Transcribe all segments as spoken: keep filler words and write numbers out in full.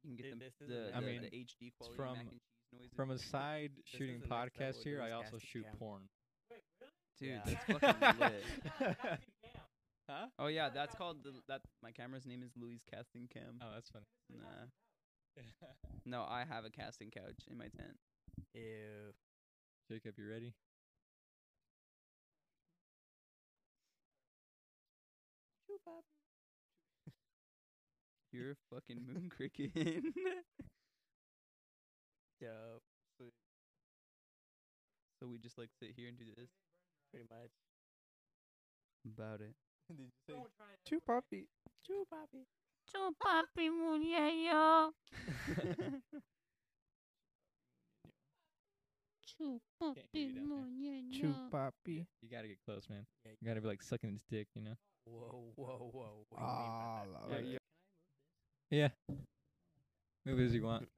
You can get Dude, the this the, isn't the, I mean, the H D quality from- mac and cheese noises. From a side This shooting is the next level podcast with here, I Louis also Casting shoot Cam. porn. Dude, Yeah. that's fucking lit. Huh? Oh yeah, that's called the, that. My camera's name is Louis Casting Cam. Oh, that's funny. Nah, no, I have a casting couch in my tent. Ew. Jacob, you ready? You're a fucking moon cricket. Dope. So we just like sit here and do this. Pretty much. About it. Did you say Choo puppy. Choo puppy. Chu papi muñeño. Chu Can't hear you papi down muñeño. papi. You gotta get close, man. Yeah. You gotta be like sucking his dick, you know? Whoa, whoa, whoa. What do you mean by Ah, that? love Yeah, it. yeah. Yeah. Move it as you want.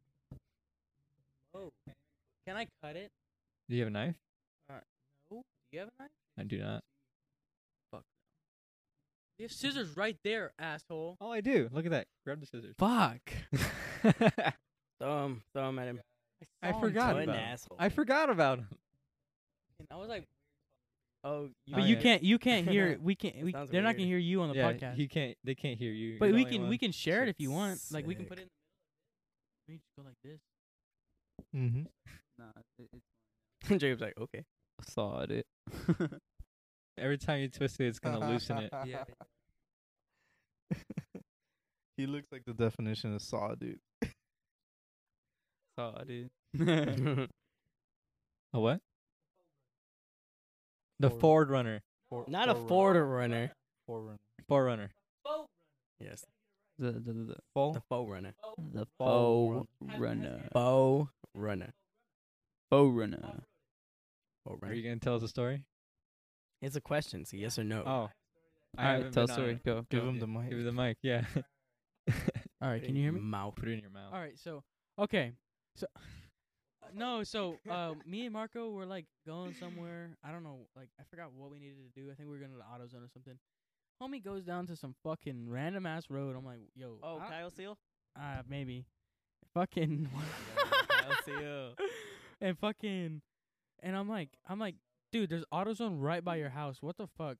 Oh. Can I cut it? Do you have a knife? No. Do you have a knife? I do not. Fuck. You have scissors right there, asshole. Oh, I do. Look at that. Grab the scissors. Fuck. Throw him. Throw him at him. I saw him forgot throw an about him. asshole. I forgot about him. I was like, oh, you Oh, But you yeah. can't. You can't hear. We can't. We, Sounds they're not weird. gonna hear you on the Yeah, podcast. he can't. They can't hear you. but You're we the only can. one. We can share it if you want. Like we can Sick. put it in the middle. We just go like this. Mm-hmm. Nah, it, it's Jacob's like, okay. sawed it. Every time you twist it, it's gonna loosen it. Yeah. He looks like the definition of saw, dude. Sawed it. A what? The Forward. Ford Runner. For, Not a Ford runner. Forerunner. Forerunner. Yes. The the the Faux? The faux runner. the Faux faux runner. Faux runner. Faux runner. Faux Are runner. you gonna tell us a story? It's a question. So yes or no. Oh. I Alright, haven't tell a been on story. it. Go. Give go. him the mic. Give me the mic. Yeah. All right. Can you hear me? Mouth. Put it in your mouth. All right. So okay. So no. So uh, me and Marco were like going somewhere. I don't know. Like I forgot what we needed to do. I think we were going to the AutoZone or something. Homie goes down to some fucking random ass road. I'm like, yo. Oh, I- Kyle Seal? Uh, maybe. Fucking. Kyle Seal. and fucking. And I'm like, I'm like, dude, there's AutoZone right by your house. What the fuck?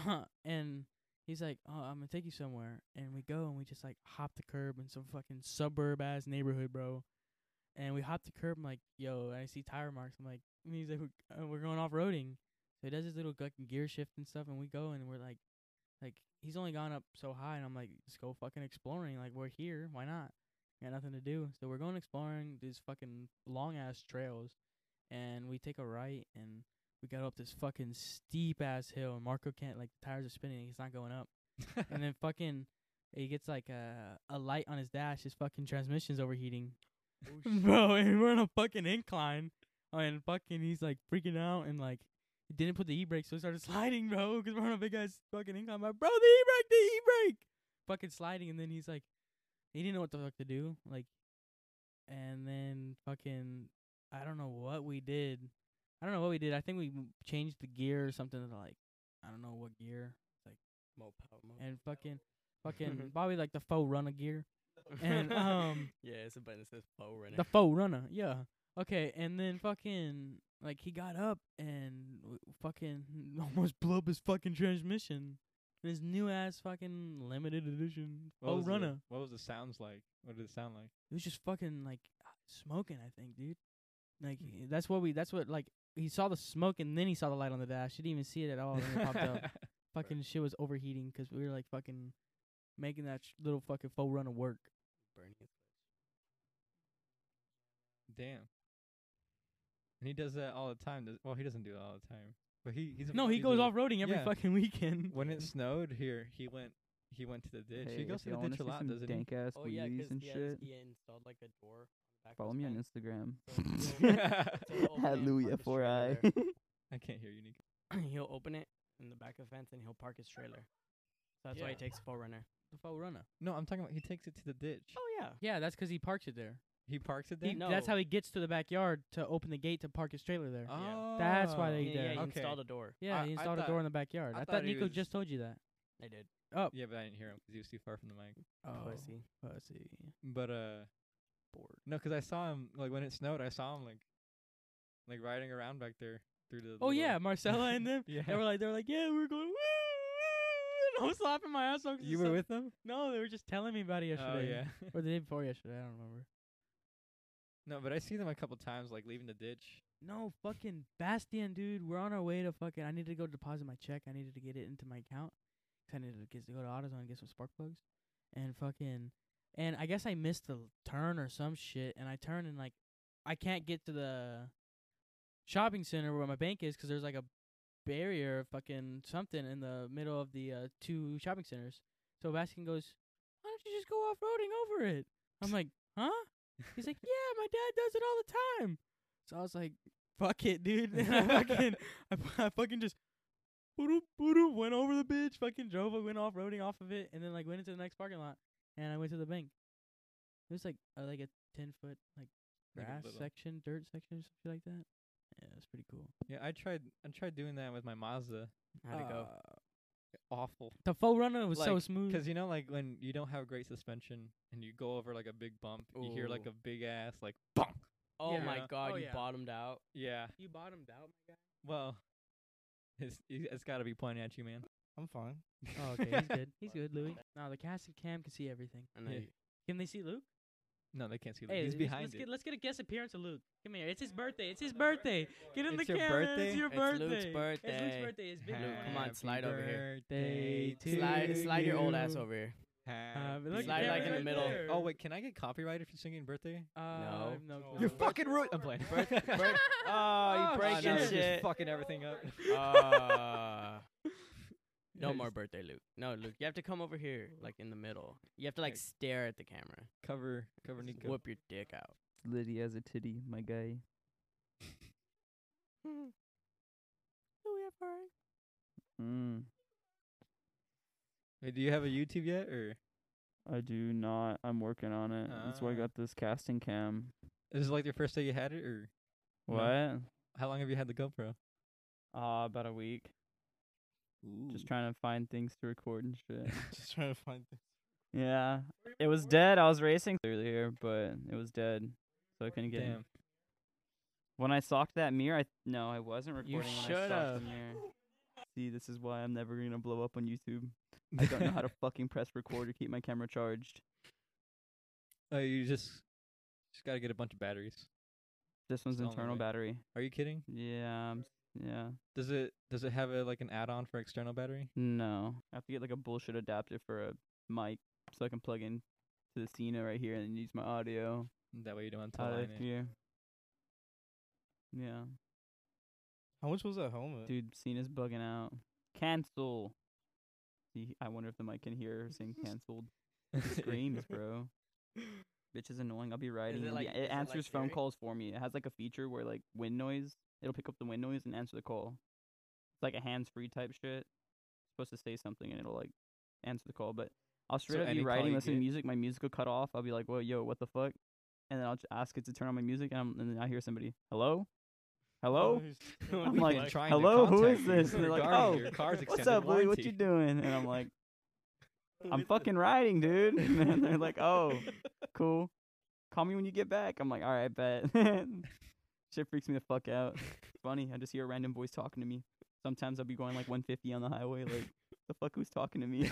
and he's like, oh, I'm gonna take you somewhere. And we go and we just like hop the curb in some fucking suburb ass neighborhood, bro. And we hop the curb. I'm like, yo, I see tire marks. I'm like, and he's like, "We're- uh, we're going off roading. So he does his little fucking gear shift and stuff. And we go and we're like, like he's only gone up so high. And I'm like, let's go fucking exploring. Like we're here. Why not? Got nothing to do. So we're going exploring these fucking long ass trails. And we take a right and we got up this fucking steep ass hill. And Marco can't, like, the tires are spinning. He's not going up. and then fucking, he gets like a a light on his dash. His fucking transmission's overheating. Bro, and we're on a fucking incline. And fucking, he's like freaking out and like, he didn't put the e-brake, so he started sliding, bro, 'cause we're on a big ass fucking incline. I'm like, bro, the e-brake, the e-brake! Fucking sliding, and then he's like, he didn't know what the fuck to do. Like, and then fucking, I don't know what we did. I don't know what we did. I think we m- changed the gear or something to like, I don't know what gear. Mo pow, mo. And fucking, fucking, probably like the faux runner gear. And, um, yeah, it's a button that says faux runner. The faux runner, yeah. Okay, and then fucking, like, he got up and w- fucking almost blew up his fucking transmission. His new ass fucking limited edition What faux was the- runner. What was the sounds like? What did it sound like? It was just fucking like smoking, I think, dude. Like y- that's what we. That's what like he saw the smoke and then he saw the light on the dash. He didn't even see it at all. And it popped up. Fucking shit was overheating 'cause we were like fucking making that sh- little fucking faux runner work. Burning his Damn. And he does that all the time. Does, well, he doesn't do it all the time. But he he's a, No, he he's goes a- off roading every yeah. fucking weekend. When it snowed here, he went he went to the ditch. Hey, he goes if to y'all the wanna ditch a see lot, some doesn't he? dank ass Oh yeah, wheelies 'cause and he, has, shit. he installed like a door on the back. Follow of me his on fence. Instagram. So he'll- he'll open it At and Louis park F his four I. trailer I can't hear you, Nico. there. He'll open it in the back of the fence and he'll park his trailer. So that's why he Yeah. takes faux runner. The faux runner. No, I'm talking about he takes it to the ditch. Oh yeah. Yeah, that's 'cause he parks it there. He parks it He, there. No. That's how he gets to the backyard to open the gate to park his trailer there. Oh, That's why they Yeah, did. yeah, he Okay. installed a door. Yeah, I- he I installed a thought- door in the backyard. I I, thought thought he Nico was- just told you that. I did. Oh, Yeah, but I didn't hear him because he was too far from the mic. oh, Pussy. pussy. But uh, Bored. no, 'cause I saw him like when it snowed. I saw him like, like riding around back there through the. Oh little- yeah, Marcella and them. Yeah. They were like, they were like, yeah, we were going. Woo, woo, and I was laughing my ass off. 'cause You it's were so- with them? No, they were just telling me about it yesterday. Oh yeah. Or the day before yesterday. I don't remember. No, but I see them a couple times like leaving the ditch. No, fucking Bastian, dude. We're on our way to fucking. I needed to go deposit my check. I needed to get it into my account. 'Cause I needed to get to go to AutoZone and get some spark plugs, and fucking. And I guess I missed the turn or some shit, and I turned and like, I can't get to the shopping center where my bank is 'cause there's like a barrier, fucking something in the middle of the uh, two shopping centers. So Bastian goes, "Why don't you just go off roading over it?" I'm like, "Huh?" He's like, "Yeah, my dad does it all the time." So I was like, "Fuck it, dude." And I fucking, I, fu- I fucking just, boop, boop, went over the bitch, fucking drove, I went off roading off of it, and then like went into the next parking lot, and I went to the bank. It was like uh, like a ten foot like Like a grass little- section, dirt section, or something like that. Yeah, it was pretty cool. Yeah, I tried. I tried doing that with my Mazda. How'd it go? Uh, Awful. The full runner was so Like, smooth. 'Cause you know, like when you don't have great suspension and you go over like a big bump, you hear like Ooh. a big ass like bonk. Oh Yeah. my Yeah. god, Oh, you yeah. bottomed out. Yeah. You bottomed out, my guy. Well, it's it's got to be pointing at you, man. I'm fine. Oh, okay, he's good. He's good, Louis. No, the cast and cam can see everything. And then Yeah. you- Can they see Luke? No, they can't see. Hey, He's let's- behind let's it. Get, let's get a guest appearance of Luke. Come here. It's his birthday. It's his birthday. Get in It's the your camera. birthday? It's your It's birthday. Luke's It's Luke's birthday. birthday. It's big. Luke, come on, Happy slide over here. birthday to slide, slide your old ass you. over here. Happy look, Slide like in the right middle. there. Oh wait, can I get copyright if you're singing birthday? Uh, No. no No. clue. You're fucking rude. I'm playing. Birth- birth- oh, Oh, you breaking shit. Just shit. fucking everything up. Uh, no Yes. more birthday, Luke. No, Luke, you have to come over here, like in the middle. You have to like Okay. stare at the camera. Cover, cover Nico. Whoop your dick out. Liddy as a titty, my guy. Mm, Wait, do you have a YouTube yet, or I do not. I'm working on it. That's why I Ah. got this casting cam. is it like your first day you had it, or No. What? how long have you had the GoPro? Uh, about a week. Just trying to find things to record and shit. Just trying to find things. Yeah. It was dead. I was racing earlier, but it was dead. So I couldn't get in. Damn. When I socked that mirror, I no, I wasn't You recording when I should've. socked the mirror. See, this is why I'm never gonna blow up on YouTube. I don't know how to fucking press record or keep my camera charged. Oh, you just just gotta get a bunch of batteries. This one's It's the only internal way. battery. Are you kidding? Yeah, I'm, s- yeah. Does it does it have a like an add-on for external battery? No, I have to get like a bullshit adapter for a mic so I can plug in to the Cena right here and then use my audio That way you don't have to out line of it. here. Yeah, How much was that helmet? dude, Cena's bugging out. Cancel. See, I wonder if the mic can hear her saying canceled. It screams, bro. Bitch is annoying. I'll be riding. it and like- the- is it it like answers phone Siri? calls for me. It has like a feature where like wind noise. It'll pick up the wind noise and answer the call. It's like a hands-free type shit. It's supposed to say something and it'll like answer the call. But I'll straight So up be any call riding, you listening to get- music. My music will cut off. I'll be like, "Well, yo, what the fuck?" And then I'll just ask it to turn on my music, and, I'm, and then I hear somebody, "Hello, hello." I'm We've like, been trying to "Hello, who contact is you this?" And they're like, regarding "Oh, your car's what's extended up, Louie? What warranty." you doing?" And I'm like, "I'm fucking riding, dude." And then they're like, "Oh, cool. Call me when you get back." I'm like, "All right, bet." Shit freaks me the fuck out. It's funny. I just hear a random voice talking to me. Sometimes I'll be going like one fifty on the highway, like, the fuck, who's talking to me?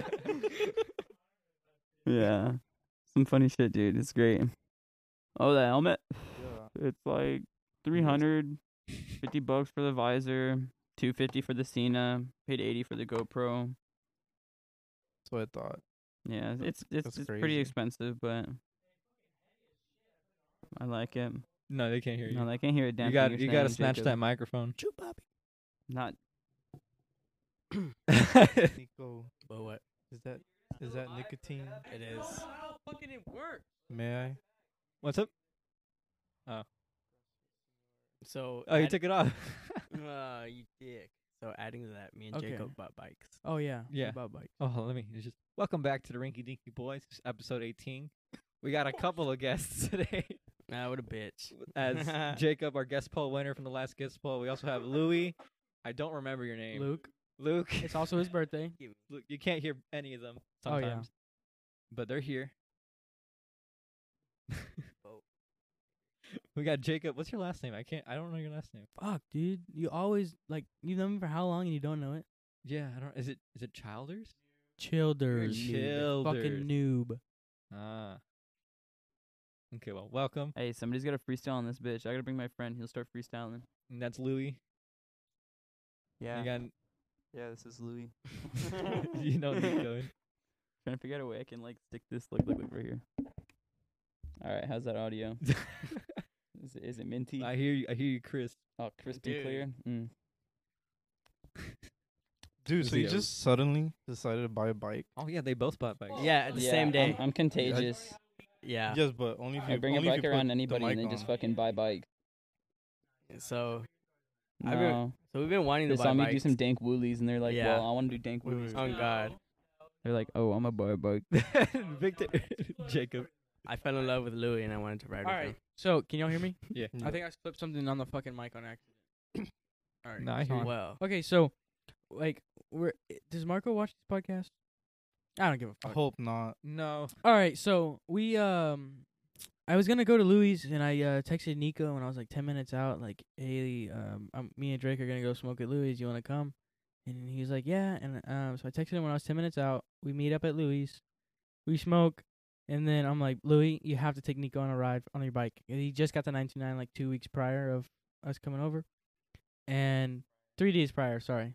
Yeah. Some funny shit, dude. It's great. Oh, the helmet? Yeah. It's like three hundred fifty bucks for the visor, two fifty for the Cena, paid eighty for the GoPro. That's what I thought. Yeah, it's it's that's it's pretty crazy. expensive, but I like it. No, they can't hear you. No, they can't hear a damn you thing got you're you got to saying, snatch Jacob. that microphone. Choo puppy. Not Nico, Well, what? is that is that nicotine? It is. How fucking it work? May I? What's up? So. Oh, you add- took it off. Uh, you dick. So adding to that, me and Okay. Jacob bought bikes. Oh yeah. Yeah. About bike. Oh, let me it's just welcome back to the Rinky Dinky Boys, It's episode eighteen. We got a couple of guests today. Ah, what a bitch. As Jacob, our guest poll winner from the last guest poll. We also have Louie. I don't remember your name. Luke. Luke. It's also his birthday. Luke, you can't hear any of them Oh, yeah. sometimes. But they're here. We got Jacob. What's your last name? I can't. I don't know your last name. Fuck, dude. You always like you've known me for how long and you don't know it? Yeah, I don't. Is it? Is it Childers? Childers. Childers. Fucking noob. Ah. Okay. Well, welcome. Hey, somebody's got to freestyle on this bitch. I gotta bring my friend. He'll start freestyling. And that's Louis. Yeah. You got. Yeah, this is Louis. You know Nico. Trying to figure out a way I can like stick this. Look, look, look right here. All right, how's that audio? Is it, is it minty? I hear you. I hear you, Chris. Oh, crispy Dude. clear. Mm. Dude, so you Zio. just suddenly decided to buy a bike? Oh yeah, they both bought bikes. Yeah, at the Yeah, same day. I'm, I'm contagious. yeah. Yes, but only if you I bring a only if bike you put around the anybody mic and they just on. fucking buy bikes. So, I've been- No. so we've been wanting They to buy saw me bikes. do some dank woolies and they're like, Yeah. well, I want to do dank Wait, woolies. wait, Oh God, They're like, oh, I'm a buy a bike. Victor, Jacob. I fell in love with Louis and I wanted to ride All with right. him. So can y'all hear me? Yeah. I think I slipped something on the fucking mic on accident. All right. No, I it's hear you. on. Well, Okay, so like, we're i- does Marco watch this podcast? I don't give a I fuck. hope not. No. All right, so we um, I was gonna go to Louis and I uh, texted Nico when I was like ten minutes out, like, hey, um, I'm, me and Drake are gonna go smoke at Louis. You wanna come? And he was like, yeah. And um, so I texted him when I was ten minutes out. We meet up at Louis. We smoke, and then I'm like, Louis, you have to take Nico on a ride on your bike. And he just got the nine two nine like two weeks prior of us coming over, and three days prior. Sorry.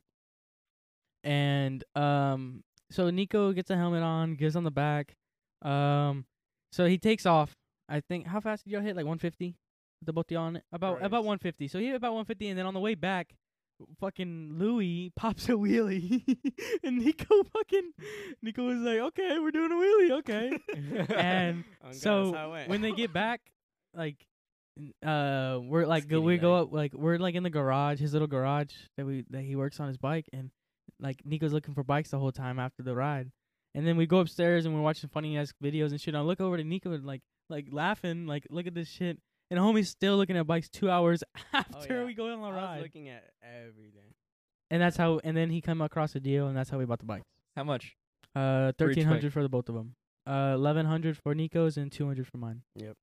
And um, so Nico gets a helmet on, gives on the back. Um, so he takes off. I think how fast did y'all hit? Like one fifty. The both of y'all on it? About Right. about one fifty. So he hit about one fifty, and then on the way back, fucking Louis pops a wheelie, and Nico fucking Nico was like, "Okay, we're doing a wheelie, okay." And oh, God, so that's how it went. when they get back, like, n- uh, we're like go, Skinny we go leg. up like we're like in the garage, his little garage that we that he works on his bike, and like Nico's looking for bikes the whole time after the ride, and then we go upstairs and we're watching funny ass videos and shit. And I look over to Nico and like like laughing, like look at this shit, and homie's still looking at bikes two hours after yeah. we go on the I was ride, looking at everything. and that's how. And then he come across a deal, and that's how we bought the bikes. How much? Uh, For each thirteen hundred bike. for the both of them. Uh, eleven hundred for Nico's and two hundred for mine.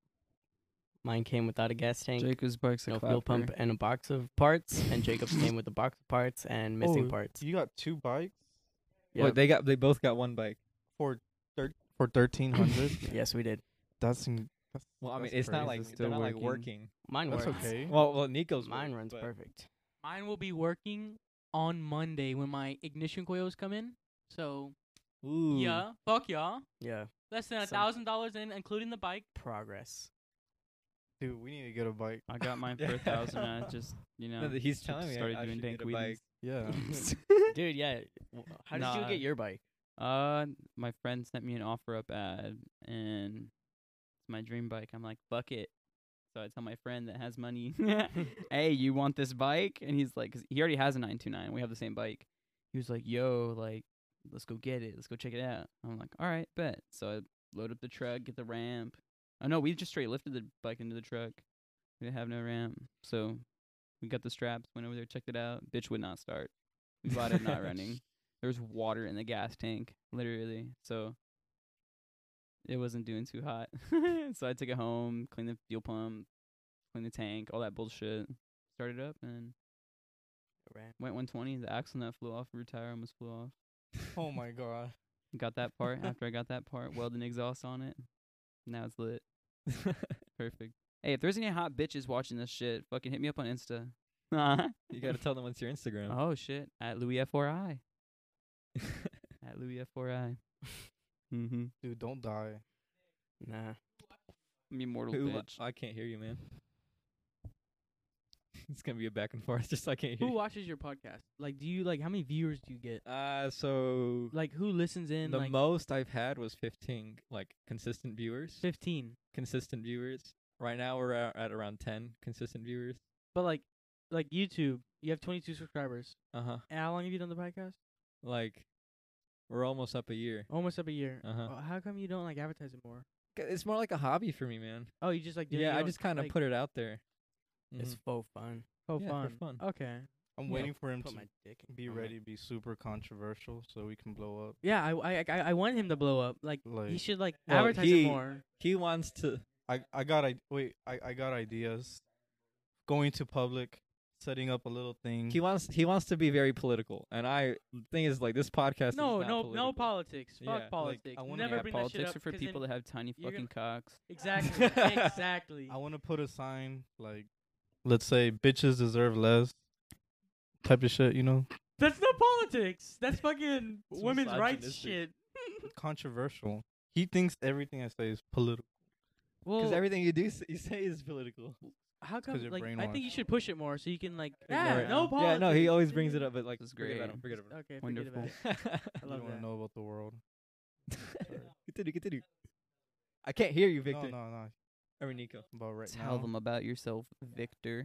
Mine came without a gas tank, Jacob's bike's a no fuel clapper. pump, and a box of parts. And Jacob's came with a box of parts and missing Oh, parts. You got two bikes Yep. Well, they got. They both got one bike. for thir- for thirteen hundred. Yes, we did. That's, in, that's Well, I mean, That's it's not crazy. like It's they're still not like working. working. Mine that's works. okay. Well, well, Nico's Mine work, runs but- perfect. Mine will be working on Monday when my ignition coils come in. So Ooh. yeah, fuck y'all. Yeah, Less than a Some- thousand dollars in, including the bike. progress. Dude, we need to get a bike. I got mine for a thousand. and I just, you know, No, th- he's just telling me I- started I doing should dank get a bike. wheelies. Yeah. Dude, yeah. w- How did you Nah. get your bike? Uh, my friend sent me an offer up ad, and it's my dream bike. I'm like, fuck it. So I tell my friend that has money, hey, you want this bike? And he's like, 'cause he already has a nine two nine. We have the same bike. He was like, yo, like, let's go get it. Let's go check it out. I'm like, all right, bet. So I load up the truck, get the ramp. Oh no, we just straight lifted the bike into the truck. We didn't have no ramp, so we got the straps. Went over there, checked it out. Bitch would not start. We bought it not running. There was water in the gas tank, literally. So it wasn't doing too hot. So I took it home, cleaned the fuel pump, cleaned the tank, all that bullshit. Started up and Ran. went one twenty. The axle nut flew off, rear tire almost flew off. Oh my god. Got that part. After I got that part, welded an exhaust on it. Now it's lit. Perfect. Hey, if there's any hot bitches watching this shit, fucking hit me up on Insta. You gotta tell them what's your Instagram. Oh shit. At Louis F four I. At Louis F four I. Mm-hmm. Dude, don't die. Nah. I'm immortal Who- bitch. I can't hear you, man. It's gonna be a back and forth. Just I can't hear. Who you. watches your podcast? Like, do you like how many viewers do you get? Uh, so Like, who listens in? the like most I've had was fifteen, like consistent viewers. fifteen. Consistent viewers. Right now we're at, at around ten consistent viewers. But like, like YouTube, you have twenty-two subscribers. Uh huh. And how long have you done the podcast? Like, we're almost up a year. Almost up a year. Uh huh. Uh, how come you don't like advertise it more? It's more like a hobby for me, man. Oh, you just like do it, Yeah, you I don't, just kind of like, put it out there. It's Mhm. faux fun. Oh, Yeah, for fun. fun. Okay. I'm Yeah. waiting for him Put to my dick. in be on my- ready to be super controversial so we can blow up. Yeah, I, I, I, I want him to blow up. Like, he Like should like Well, advertise he- it more. He wants to. I I got I wait I I got ideas. Going to public, setting up a little thing. He wants. He wants to be very political. And I. The thing is, like, this podcast. No, is not no, political. no politics. Yeah, Fuck like, politics. I wanna- Never Yeah, bring that shit politics up are for 'cause people then- that have tiny you're fucking cocks. Exactly. exactly. I want to put a sign like, let's say bitches deserve less, type of shit. You know, That's not politics. That's fucking It's women's rights misogynistic. shit. controversial. He thinks everything I say is political. Because Well, everything you do, s- you say is political. how 'cause come? you're Like, I brainwashed. think you should push it more so you can like. Ignore Yeah, it. no Yeah, politics. Yeah, no, he always brings it up, but like, This is forget about great. him. Forget about him. Okay, forget Wonderful. about it. I You love don't that. know about the world. continue, continue. I can't hear you, Victor. No, no, no. Or Nico. About right Tell now. them about yourself, Victor.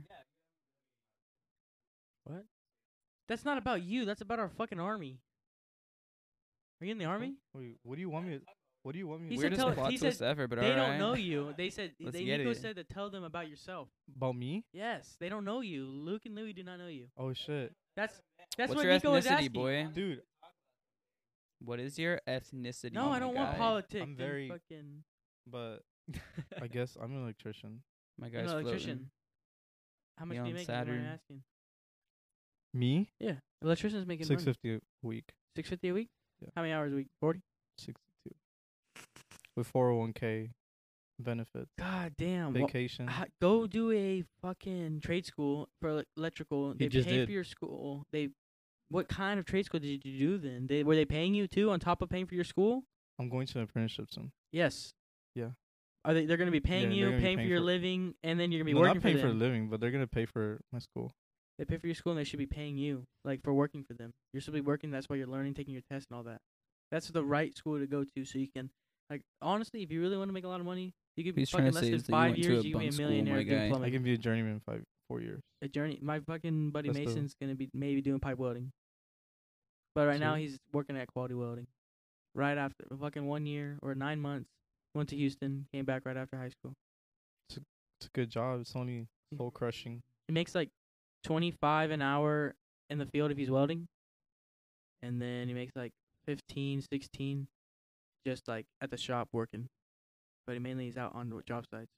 That's not about you. That's about our fucking army. Are you in the army? Wait, what do you want me? To, what do you want me? He to said Weirdest tell- plot he twist said ever, but They don't alright. know you. They said Let's they get Nico it. said to tell them about yourself. About me? Yes, they don't know you. Luke and Louie do not know you. Oh shit, That's that's What's what your Nico was ethnicity, asking. boy? dude. What is your ethnicity? No, I my don't want guy? politics. I'm and very- fucking But I guess I'm an electrician. My you guy's know, floating. electrician. How much You do you on make? Is what I'm Saturn. asking. Me? Yeah, electricians making Six money. fifty a week. Six fifty a week. Yeah. How many hours a week? Forty. Sixty-two. With four oh one k benefits, God damn. wha- vacation. ha- go do a fucking trade school for ele- electrical. He They just pay did. for your school. They. What kind of trade school did you do then? They were they paying you too on top of paying for your school? I'm going to an apprenticeship soon. Yes. Yeah. Are they? They're gonna be paying they're you, gonna be paying, for paying your for- living, and then you're gonna be No, working not paying for for a them. living, but they're gonna pay for my school. They pay for your school, and they should be paying you, like for working for them. You're supposed to be working. That's why you're learning, taking your tests, and all that. That's the right school to go to, so you can, like, honestly, if you really want to make a lot of money, you could be He's fucking trying to less say than is that you five went to years. a You can be bunk a school, millionaire my doing guy. I plumbing. can be a journeyman in five four years. A journey. My fucking buddy That's the- Mason's gonna be maybe doing pipe welding, but right now Sweet. he's working at Quality Welding. Right after fucking one year or nine months, went to Houston, came back right after high school. It's a good job. It's only soul crushing. He makes like twenty-five an hour in the field if he's welding, and then he makes like fifteen, sixteen just like at the shop working. But he mainly is out on the job sites.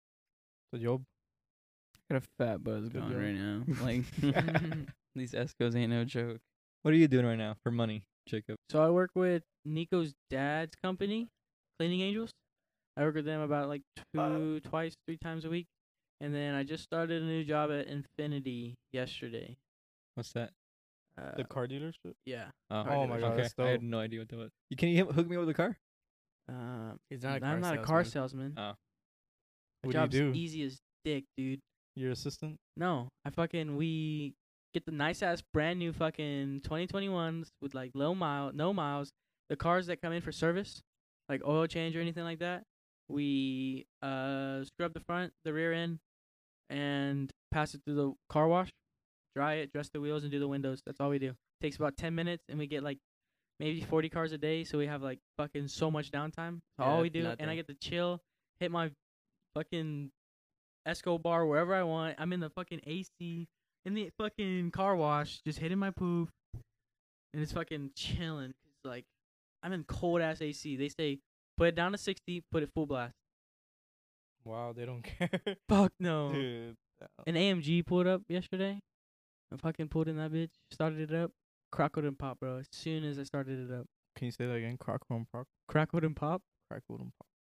So job. Got a fat buzz Good going job. right now. Like these Escos ain't no joke. What are you doing right now for money, Jacob? So I work with Nico's dad's company, Cleaning Angels. I work with them about like two, twice, three times a week. And then I just started a new job at Infinity yesterday. What's that? Uh, The car dealership. yeah. Oh, Oh my God, okay. that's I had dope. no idea what that was. You can you hook me up with a car? Um, He's not a I'm car not a car salesman. salesman. Oh. My What do job's you do? easy as dick, dude. Your assistant. No, I fucking we get the nice ass brand new fucking twenty twenty-ones with like low mile, no miles. The cars that come in for service, like oil change or anything like that, we uh scrub the front, the rear end, and pass it through the car wash, dry it, dress the wheels, and do the windows. That's all we do. Takes about ten minutes, and we get like maybe forty cars a day, so we have like fucking so much downtime. That's all Yeah, we do, and I nothing. get to chill, hit my fucking Escobar wherever I want. I'm in the fucking A C in the fucking car wash, just hitting my poof, and it's fucking chilling. Cause like I'm in cold ass A C. They say put it down to sixty, put it full blast. Wow, they don't care. Fuck no. Dude. An A M G pulled up yesterday. I fucking pulled in that bitch, started it up, crackled and pop, bro. As soon as I started it up, Can you say that again? Crock and pop. crackled and pop. Crackled and pop.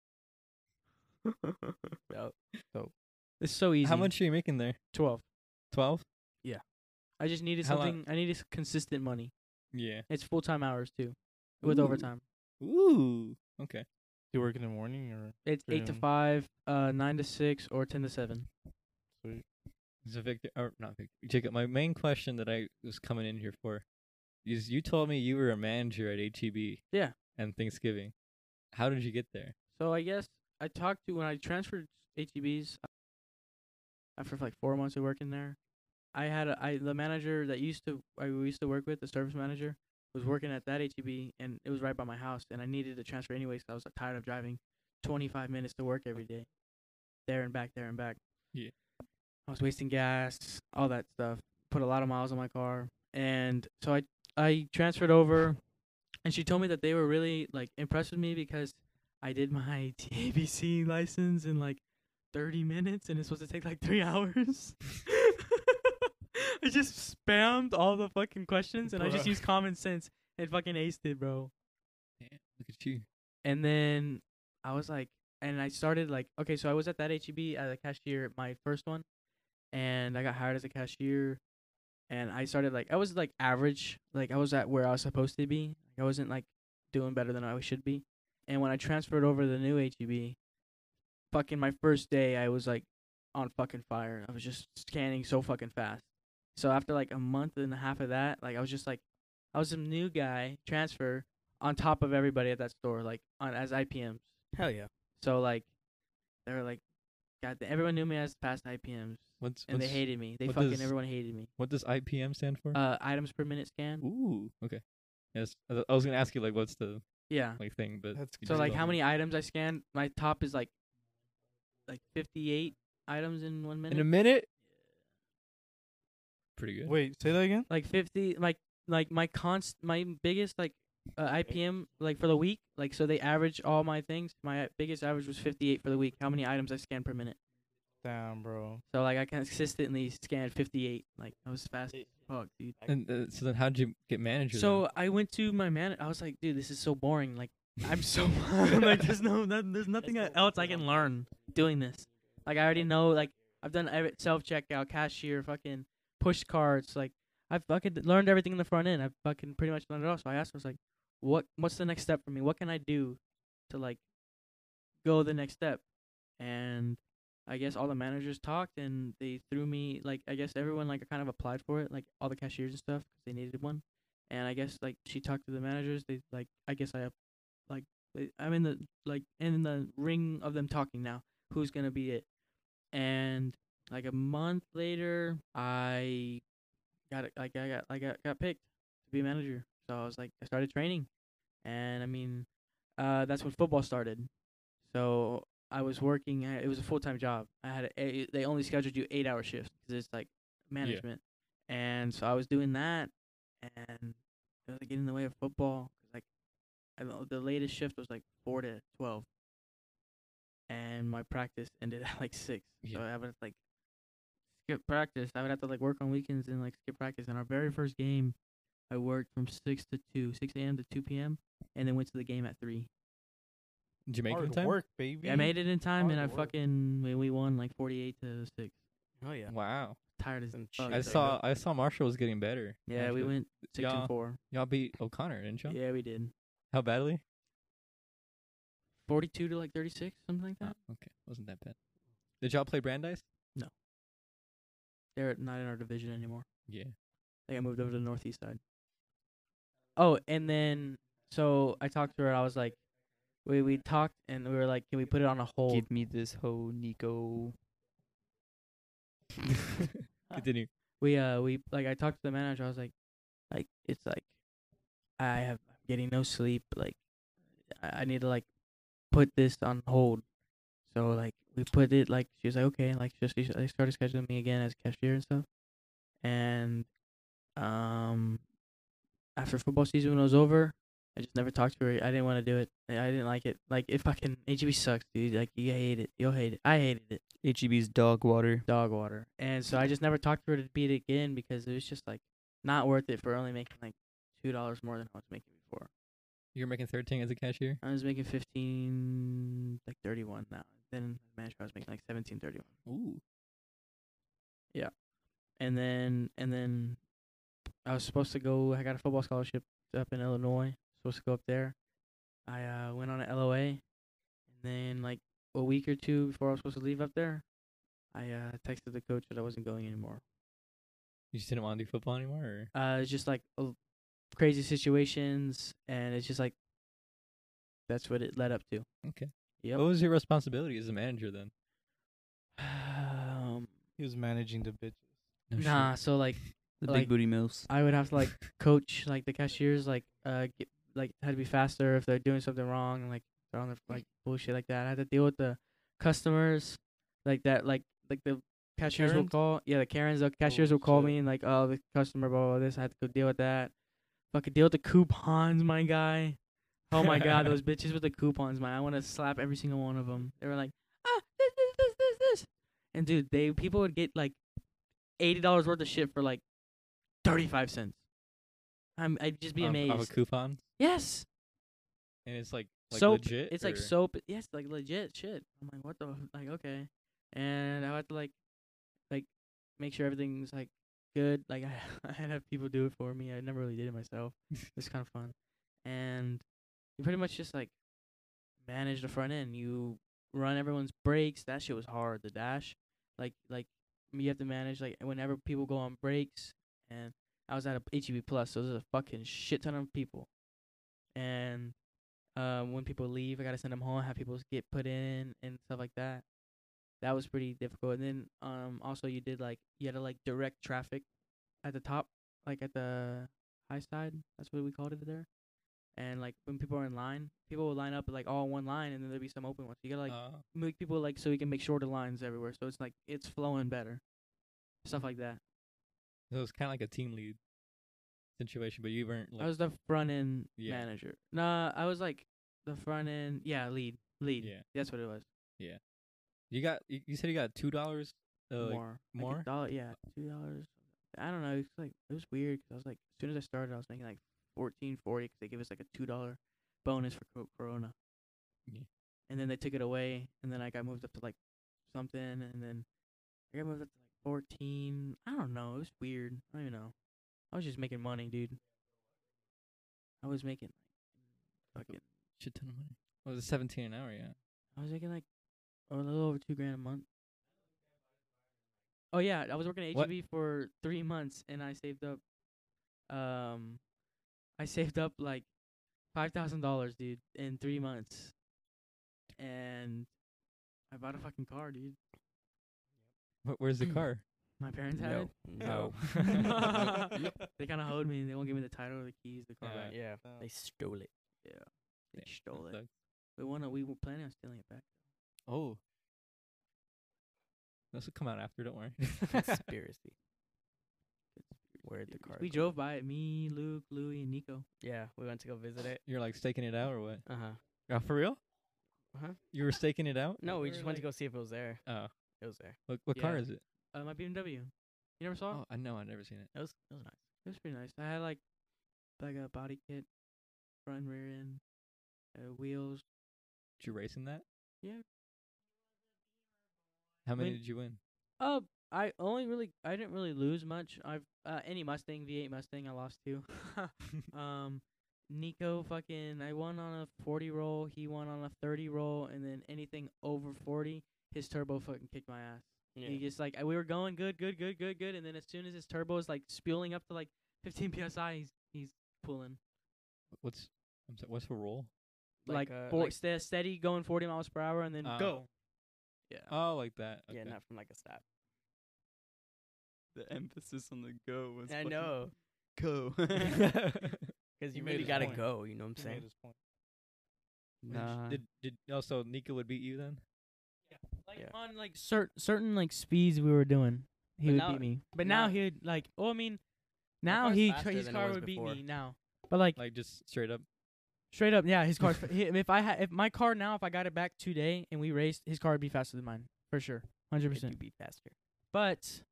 Dope. Dope. It's so easy. How much are you making there? Twelve. Twelve? I just needed How lo- something. I needed s- consistent money. Yeah. It's full time hours too, with Ooh. overtime. Ooh. Okay. Do you work in the morning or? It's eight to Damn. five, uh, nine to six, or ten to seven. Sweet. So Victor, or not Victor, Jacob. My main question that I was coming in here for is you told me you were a manager at H E B. Yeah. And Thanksgiving. How did you get there? So I guess I talked to when I transferred H E B's after like four months of working there. I had a, I the manager that used to I used to work with, the service manager, was working at that H E B, and it was right by my house, and I needed to transfer anyways. 'Cause I was uh, tired of driving twenty-five minutes to work every day, there and back, there and back. Yeah. I was wasting gas, all that stuff. put a lot of miles on my car, and so I I transferred over, and she told me that they were really like impressed with me because I did my T A B C license in like thirty minutes, and it's supposed to take like three hours. I just spammed all the fucking questions, and I just Bruh. used common sense and fucking aced it, bro. Damn, look at you. And then I was like, and I started like, okay, so I was at that H E B as a cashier, my first one, and I got hired as a cashier, and I started like, I was like average, like I was at where I was supposed to be. I wasn't like doing better than I should be. And when I transferred over to the new H E B, fucking my first day, I was like on fucking fire. I was just scanning so fucking fast. So after like a month and a half of that, like I was just like, I was a new guy transfer on top of everybody at that store, like on as I P Ms. Hell yeah. So like, they were like, God, everyone knew me as past I P Ms, What's and they what's- hated me. They what fucking does- everyone hated me. What does I P M stand for? Uh, items per minute scan. Ooh, okay. Yes, I th- I was gonna ask you like what's the Yeah. like thing, but That's you So just like, told how me. many items I scanned? My top is like, like fifty-eight items in one minute. in a minute? Pretty good. Wait, say that again. like fifty, like like my const, my biggest like uh, I P M like for the week. Like so they average all my things. My biggest average was fifty-eight for the week. How many items I scanned per minute? Damn, bro. So like I consistently scanned fifty-eight. Like I was fast as fuck, dude. And uh, so then, how'd you get manager? So I went to my man. I was like, dude, this is so boring. Like I'm so like there's no, no there's nothing else I can learn doing this. Like I already know. Like I've done every self checkout, cashier, fucking push carts. Like I've fucking learned everything in the front end. I've fucking pretty much learned it all. So I asked, I was like, what what's the next step for me? What can I do to like go the next step? And I guess all the managers talked and they threw me like I guess everyone like kind of applied for it, like all the cashiers and stuff, 'cause they needed one. And I guess like she talked to the managers. They like I guess I ap- like they- I'm in the like in the ring of them talking now. Who's gonna be it? And like a month later, I got it. Like I got like I got picked to be a manager. So I was like I started training, and I mean, uh, that's when football started. So I was working. At, it was a full time job. I had a, a, they only scheduled you eight hour shifts because it's like management, and so I was doing that, and it was like getting in the way of football. 'Cause like I, don't- the latest shift was like four to twelve, and my practice ended at like six. So Yeah. I would like skip practice. I would have to like work on weekends and like skip practice. And our very first game, I worked from six to two, six a.m. to two p.m. and then went to the game at three. did you make it in Hard time? work, baby. I made it in time, and I Hard work. fucking we, we won like forty-eight to six. Oh yeah. Wow. Tired as Some fuck. shit I right saw I saw Marshall was getting better. Yeah, we actually. went six y'all, and four. Y'all beat O'Connor, didn't y'all? Yeah, we did. How badly? Forty-two to like thirty-six, something like that. Oh, okay, wasn't that bad. Did y'all play Brandeis? They're not in our division anymore. Yeah. They got moved over to the northeast side. Oh, and then so I talked to her. I was like, we we talked, and we were like, can we put it on a hold? Give me this hoe, Nico. Continue. we uh we like I talked to the manager. I was like, like it's like I have I'm getting no sleep. Like I, I need to like put this on hold. So like we put it like she was like okay, like just she they started scheduling me again as cashier and stuff. And um after football season was over, I just never talked to her. I didn't want to do it. I I didn't like it. Like it fucking H E B sucks, dude. Like you hate it. You'll hate it. I hated it. H E B's dog water. Dog water. And so I just never talked to her to beat it again because it was just like not worth it for only making like two dollars more than I was making before. You're making thirteen as a cashier? I was making fifteen, like thirty one now. Then manager I was making like seventeen thirty one. Ooh. And then and then I was supposed to go. I got a football scholarship up in Illinois. Supposed to go up there. I uh went on an L O A, and then like a week or two before I was supposed to leave up there, I uh texted the coach that I wasn't going anymore. You just didn't want to do football anymore, or Uh, it's just like uh, crazy situations, and it's just like that's what it led up to. okay. Yep. What was your responsibility as a manager then? Um, He was managing the bitches. No shit. nah, so like The Like- big booty milfs. I would have to like coach like the cashiers like uh get, like had to be faster if they're doing something wrong and like they're on their like bullshit like that. I had to deal with the customers like that like like the cashiers will Karens? call. Yeah, the Karens. The cashiers will call shit. me and like, oh, the customer, blah, blah, blah, this. I had to go deal with that. Fucking deal with the coupons, my guy. Oh my god, those bitches with the coupons, man. I want to slap every single one of them. They were like, ah, this, this, this, this, this. And dude, they people would get like eighty dollars worth of shit for like thirty-five cents. I'm, I'd just be Of- amazed. Of a coupon, Yes. and it's like like soap. legit. It's like or- soap. Yes, like legit shit. I'm like, what the f- like? Okay, and I had to like, like, make sure everything's like good. Like I, I had to have people do it for me. I never really did it myself. It's kind of fun, and you pretty much just like manage the front end. You run everyone's brakes. That shit was hard. The dash, like like you have to manage like whenever people go on breaks. And I was at a H E B plus, so there's a fucking shit ton of people, and um, when people leave, I gotta send them home, have people get put in and stuff like that. That was pretty difficult. And then um, also you did like you had to like direct traffic at the top, like at the high side. That's what we called it there. And like when people are in line, people will line up like all in one line, and then there'll be some open ones. You gotta like Uh, make people like so you can make shorter lines everywhere, so it's like it's flowing better, stuff like that. so it was kind of like a team lead situation, but you weren't like I was the front end Yeah. manager. Nah, I was like the front end. Yeah, lead, lead. Yeah. That's what it was. you got you, you said you got two dollars uh, like, more, like a more? dollar. Yeah, two dollars. I don't know. It's like it was weird 'cause I was like, as soon as I started, I was making like fourteen forty 'cause they give us like a two dollar bonus for co- Corona. Yeah. And then they took it away, and then I got moved up to like something, and then I got moved up to like fourteen. I don't know. It was weird. I don't even know. I was just making money, dude. I was making like fucking. Shit ton of money. What was it, seventeen an hour? Yeah. I was making like a little over two grand a month. Oh yeah, I was working at What? H E B for three months, and I saved up. Um, I saved up like five thousand dollars, dude, in three months, and I bought a fucking car, dude. Wh- where's the car? My parents had No. it. No. They kind of owed me. They won't give me the title or the keys. The car Yeah. back. yeah. Oh. They stole it. Yeah, they Damn, stole that it. sucks. We wanna. We were planning on stealing it back. Oh. This will come out after. Don't worry. Conspiracy. Where'd the car We go? drove by it. Me, Luke, Louie, and Nico. Yeah, we went to go visit it. You're like staking it out or what? Uh huh. Oh, for real? Uh-huh. You were staking it out? No, we We just were went to like- go see if it was there. Oh. It was there. What what car Yeah. is it? Uh, my B M W. You never saw it? Oh, I know. I've never seen it. It was. It was nice. It was pretty nice. I had like like a body kit, front, rear end, uh, wheels. Did you race in that? Yeah. How many Win- did you win? Uh, I only really I didn't really lose much. I've uh any Mustang V eight Mustang I lost to. um, Nico fucking I won on a forty roll. He won on a thirty roll, and then anything over forty, his turbo fucking kicked my ass. Yeah. He just like we were going good, good, good, good, good, and then as soon as his turbo is like spewing up to like fifteen P S I, he's he's pulling What's I'm sorry, what's the roll? like, Like, uh, four, like- ste- steady going forty miles per hour, and then Uh, go. Yeah. Oh, like that. Yeah, okay. not from like a stop. The emphasis on the go was. I fucking know. Go. Because He you made really his gotta point. go. You know what I'm He saying? made his point. Nah. Did did also Nico would beat you then? Like Yeah. on like cer- certain like speeds we were doing, he But would now- beat me. But now, now- he would like. Oh, I mean, now car's he faster his than it car was would beat before. me now. But like, Like just straight up. straight up, yeah, his car. he, if I had if my car now, if I got it back today and we raced, his car would be faster than mine for sure, hundred If you percent. beat faster. But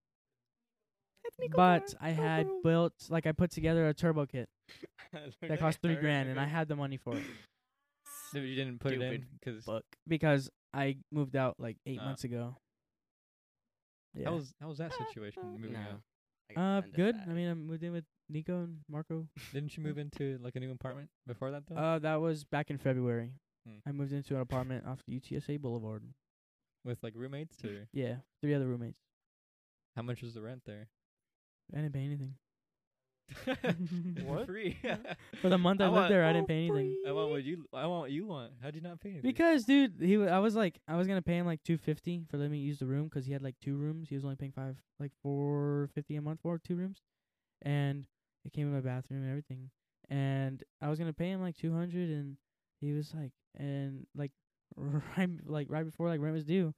but I had built like I put together a turbo kit that cost three grand, and I had the money for it No, you didn't put it in Stupid because Fuck. because I moved out like eight Uh. months ago. Yeah. how was how was that situation moving No. out? I got uh offended good. by I it. mean, I moved in with Nico and Marco. Didn't you move into like a new apartment before that though? Uh, that was back in February. Hmm. I moved into an apartment off U T S A Boulevard. With like roommates or Yeah, three other roommates. how much was the rent there? I didn't pay anything. What? Free. For the month I, I lived want- there, I didn't pay anything. I want what you I want what you want. How'd you not pay anything? Because, dude, he w- I was like, I was gonna pay him like two fifty for letting me use the room 'cause he had like two rooms. He was only paying five, like four fifty a month for two rooms, and it came in my bathroom and everything. And I was gonna pay him like two hundred, and he was like, and like right, like right before like rent was due,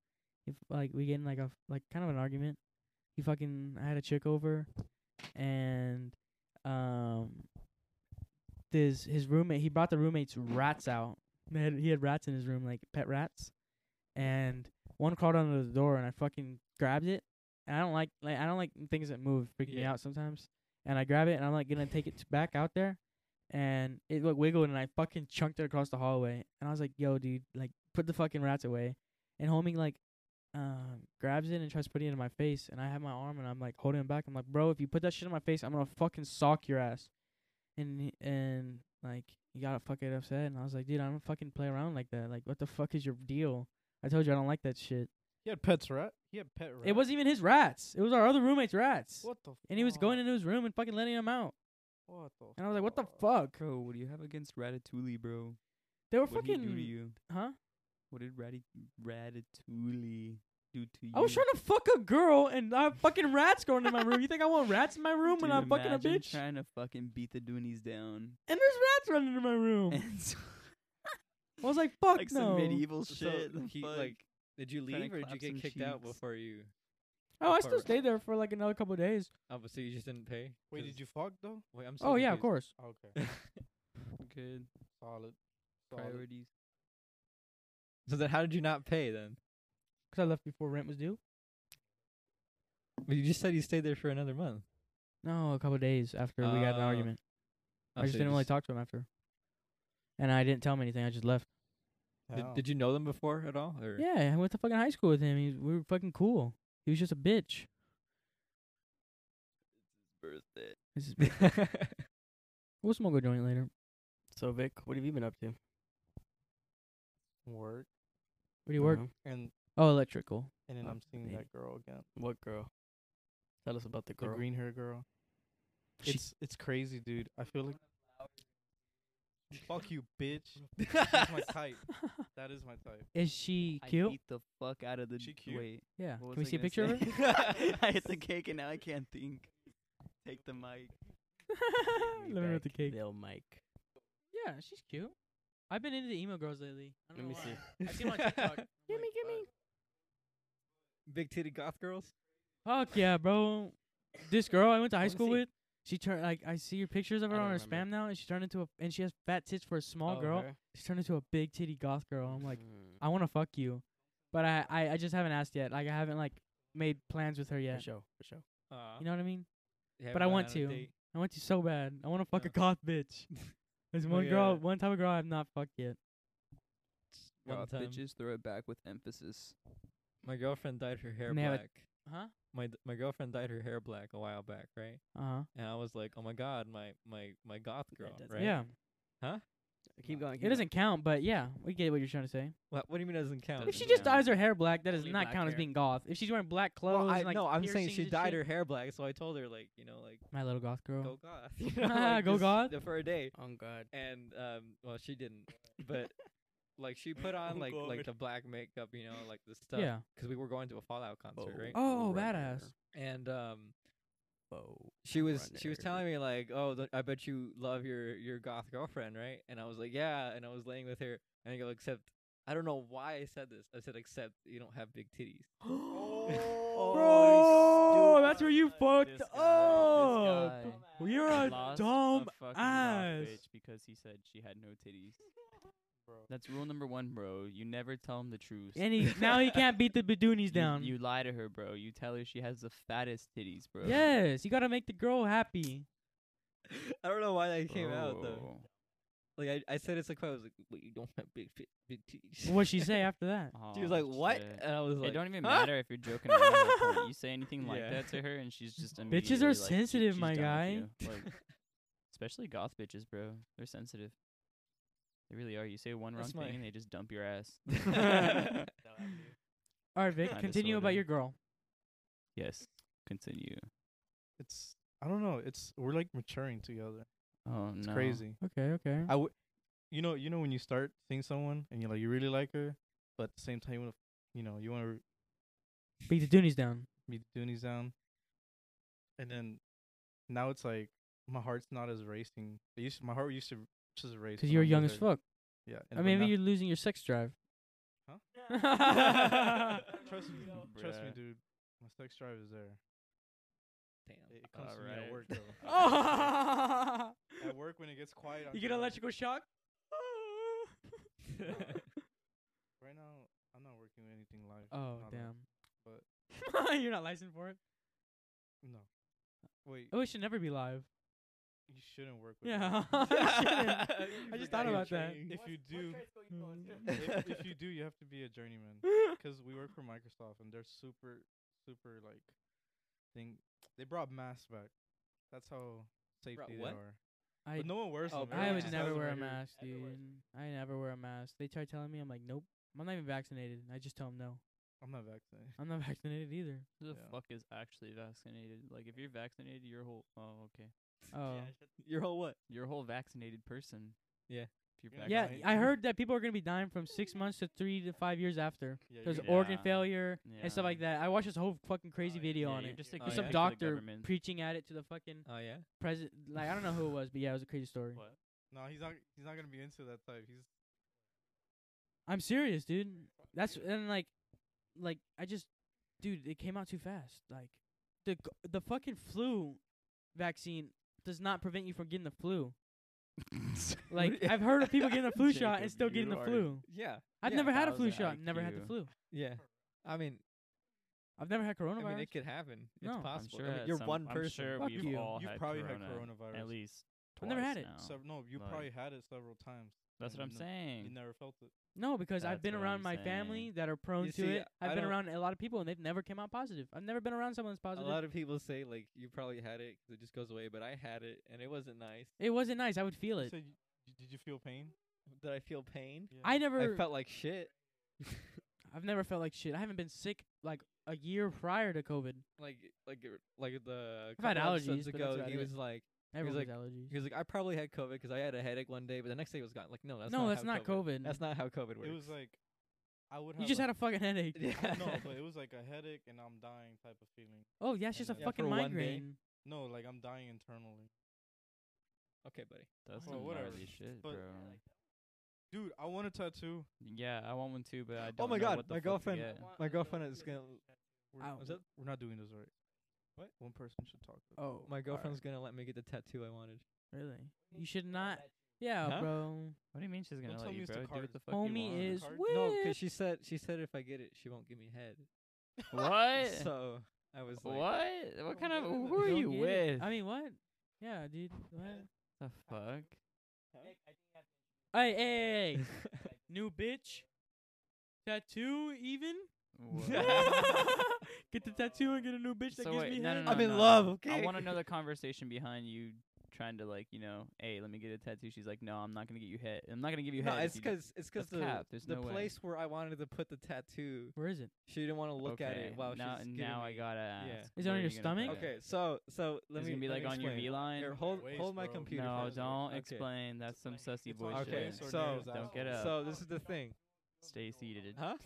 If like we get in like a f- like kind of an argument. He fucking I had a chick over, and um, this his roommate he brought the roommate's rats out. They had, he had rats in his room, like pet rats, and one crawled under the door, and I fucking grabbed it. And I don't like like I don't like things that move, freak me Yeah. out sometimes. And I grab it, and I'm like gonna take it t- back out there, and it like wiggled, and I fucking chunked it across the hallway. And I was like, "Yo, dude, like put the fucking rats away." And homie like, um, grabs it and tries to put it in my face, and I have my arm, and I'm like holding him back. I'm like, "Bro, if you put that shit in my face, I'm gonna fucking sock your ass." And he, and like he got fucking upset, and I was like, "Dude, I don't fucking play around like that. Like, what the fuck is your deal? I told you I don't like that shit." He had pets, rat. He had pet rat. It wasn't even his rats. It was our other roommate's rats. What the? And he was going fuck? into his room and fucking letting them out. What the? And I was like, "What the fuck? fuck?" Bro, what do you have against Ratatouille, bro? They were What did he do to fucking, you? huh? What did Rat- Ratatouille do to you? I was trying to fuck a girl, and I have fucking rats going in my room. You think I want rats in my room when Dude, I'm fucking a imagine bitch? trying to fucking beat the Doonies down. And there's rats running in my room. And so- I was like, "Fuck like no!" some medieval So shit. the he, fuck? like, did you Trying to leave or did you clap get some kicked out cheeks. before you? Oh, I still before- stayed there for like another couple of days. Oh, but so you just didn't pay? Wait, 'Cause- did you fuck though? Wait, I'm so Oh yeah, of confused. course. Okay, Good solid. solid. priorities. So then, how did you not pay then? 'Cause I left before rent was due. But you just said you stayed there for another month. No, a couple of days after we got in an Oh. argument. Oh, I just so you didn't really talk to him after. And I didn't tell him anything. I just left. Did, Hell. did you know them before at all? Or Yeah, I went to fucking high school with him. He, we were fucking cool. He was just a bitch. Birthday. This is we'll smoke a joint later. So Vic, what have you been up to? Work Where do you work? Uh-huh. and Oh, electrical. and then Oh, I'm seeing hey. that girl again. What girl? Tell us about the The girl. green hair girl. She- It's it's crazy, dude. I feel like. Fuck you, bitch. That's my type. That is my type. Is she I cute? beat the fuck out of the. She cute? Wait. Yeah. what Can we was see a I picture of gonna her? say? I hit the cake and now I can't think. Take the mic. Let me with the cake. Lil Mike. Yeah, she's cute. I've been into the emo girls lately. I don't Let me know see. why. I see them on TikTok. Gimme, gimme. big titty goth girls? Fuck yeah, bro. This girl I went to high Let me school see. with, she turned like I see her pictures of I her don't on her remember. spam now, and she turned into a and she has fat tits for a small Oh, girl. her? She turned into a big titty goth girl. I'm like, Mm, I want to fuck you, but I, I I just haven't asked yet. Like I haven't like made plans with her for yet. sure, for sure. Uh, You know what I mean? you but haven't I gone want on a to. date? I want to so bad. I want to fuck Yeah. a goth bitch. There's Oh, one girl, yeah. one type of girl I've not fucked yet. One Goth time. bitches throw it back with emphasis. My girlfriend dyed her hair And they have a- black. Huh? My d- my girlfriend dyed her hair black a while back, right? Uh huh. And I was like, oh my god, my my my goth girl, doesn't right? Yeah. Huh? Keep going. It keep doesn't count, but yeah, we get what you're trying to say. What what do you mean it doesn't count? If Doesn't she just count. dyes her hair black, that does Only not black count as hair. being goth. If she's wearing black clothes, Well, I, and, like no, I'm saying piercings she and dyed shit- her hair black, so I told her like, you know, like My little goth girl. go goth, you know, like, Go just goth? for a day. Oh God. And um, well, she didn't, but like she put on Oh, like God. like the black makeup, you know, like the stuff. Yeah. Because we were going to a Fallout concert, right? Oh, runner. badass. And um, Oh. she was she was runner. telling me like, oh, th- I bet you love your your goth girlfriend, right? And I was like, yeah. And I was laying with her, and I go, except I don't know why I said this. I said, except you don't have big titties. Bro, that's where you fucked This guy, up. this guy You're a lost dumb a fucking goth ass. bitch because he said she had no titties. That's rule number one, bro. You never tell him the truth. And he now he can't beat the Bidoonies You- down. You, lie to her, bro. You tell her she has the fattest titties, bro. Yes, you gotta make the girl happy. I don't know why that came out though. Bro. Like I, I said it's like I was like, wait, you don't have big fit, big titties. What'd she say after that? She was Oh, like, what? shit. And I was like, It don't even huh? matter if you're joking around at that point. You say anything like Yeah. that to her, and she's just Bitches are immediately, like, she- sensitive, she's my done with guy. you. Like, especially goth bitches, bro. They're sensitive. They really are. You say one wrong That's my- thing, and they just dump your ass. All right, Vic, Kinda, continue about sorta. your girl. Yes. Continue. It's I don't know. It's we're like maturing together. Oh It's no. crazy. Okay, okay. I would, you know, you know when you start seeing someone and you like you really like her, but at the same time you want to, you know, you want to Beat the Doonies down. meet the Doonies down, and then now it's like my heart's not as racing. It used my heart used to just race Because when you're I'm young with as her. fuck. Yeah. I but mean, now- maybe you're losing your sex drive. Huh? Trust trust me, trust me, Bruh. dude. My sex drive is there. Damn. It, it comes to me Alright. at work though. Oh, At work when it gets quiet. I'm you just get like- electrical shock? Right now, I'm not working with anything live. Oh Not live. damn. but- You're not licensed for it. No. Wait, Oh, it should never be live. you shouldn't work with. Yeah, them. I shouldn't. I just thought If- about that. If you do, Mm. if, if you do, you have to be a journeyman. Because we work for Microsoft and they're super, super like, thing. They brought masks back. That's how safety they what? are. I But no one wears Oh, them. bro. I Everyone would just Yeah. has never them wear a right here. mask, dude. I never wear a mask. They try telling me, I'm like, nope. I'm not even vaccinated. I just tell them no. I'm not vaccinated. I'm not vaccinated either. Who the Yeah. fuck is actually vaccinated? Like, if you're vaccinated, your whole oh okay, Oh. Your whole what? you're a whole vaccinated person. Yeah. If you're You're not Yeah, vaccinated. gonna- I heard that people are gonna be dying from six months to three to five years after. Yeah, There's you're- organ Yeah. failure and stuff Yeah. like that. I watched this whole fucking crazy video Yeah, on you're it. just a Oh, With yeah? some For the doctor government. preaching at it to the fucking Oh yeah. president. Like I don't know who it was, but yeah, it was a crazy story. What? No, he's not. He's not gonna be into that type. He's. I'm serious, dude. That's and like, like I just, dude, it came out too fast. Like, the g- the fucking flu vaccine does not prevent you from getting the flu. Like I've heard of people getting the flu shot and Jacob, still getting you the are- flu. Yeah. I've yeah. never had a flu thousand shot. Never had the I Q. flu. Yeah. I mean, I've never had I coronavirus. mean, it could happen. It's No. I'm possible. I'm I sure mean, at you're some- one I'm person. sure Fuck we've you. all You've had probably had corona coronavirus. at least. I've never twice had it. now. Sev- no, you Like- probably had it several times. That's what and I'm no- saying. You never felt it. No, because I've That's been what around I'm my family saying. that are prone You to see, it. I've I been don't- around a lot of people and they've never come out positive. I've never been around someone that's A positive. lot of people say like you probably had it 'cause it just goes away, but I had it and it wasn't nice. It wasn't nice. I would feel You it. said you, y- did you feel pain? Did I feel pain? Yeah. I never. I felt like shit. I've never felt like shit. I haven't been sick like a year prior to COVID. like like it- like the I've had couple allergies, episodes but ago, that's about he it. was like Everyone like- has allergies. he was like I probably had COVID 'cause I had a headache one day, but the next day it was gone. Like no, that's no, not that's how not COVID. That's not how COVID works. It was like I would. You have just a, had a fucking headache. yeah. no, but it was like a headache and I'm dying type of feeling. Oh yeah, it's just a Yeah, fucking for one day. migraine. No, like I'm dying internally. Okay, buddy. That's Well, some whatever. gnarly shit, But- bro. Dude, I want a tattoo. Yeah, I want one too, but I don't Oh my know God, what the my fuck to girlfriend- get. My girlfriend is gonna. We're, Ow. Was it? we're not doing this right. What? One person should talk. To Oh, My girlfriend's gonna let me get the tattoo I wanted. really? You should not. Yeah, Huh? bro. What do you mean she's gonna Don't let tell me you, it's bro? the Do what cards. the fuck you want. Homie is Card? with. No, 'cause she said she said if I get it, she won't give me head. What? So I was like, What? What kind of? get it Who are Don't you get it. with? I mean, what? Yeah, dude. What? The fuck? Hey, hey, hey, hey. New bitch. Tattoo even? What? Get the tattoo and get a new bitch that So gives wait, me no, head. no, no, I'm in no, love, no. okay? I want to know the conversation behind you trying to like, you know, hey, let me get a tattoo. She's like, no, I'm not gonna get you head. I'm not gonna give you no, head. if it's you do-" 'cause it's 'cause That's the cap. There's the no way. place where I wanted to put the tattoo, Where is it? she didn't want to look at Okay, it while now, she's now giving I me- gotta ask. Yeah. Is it on where your you gonna stomach? put it? Okay, so so let It's me gonna be let like me on your explain. V line. Here, hold Waist, hold my bro. computer. No, first. don't Okay. explain. That's some sussy It's boy on Okay, shit. waist or so- near his Don't get asshole. up. So this is the thing, Stay seated. huh?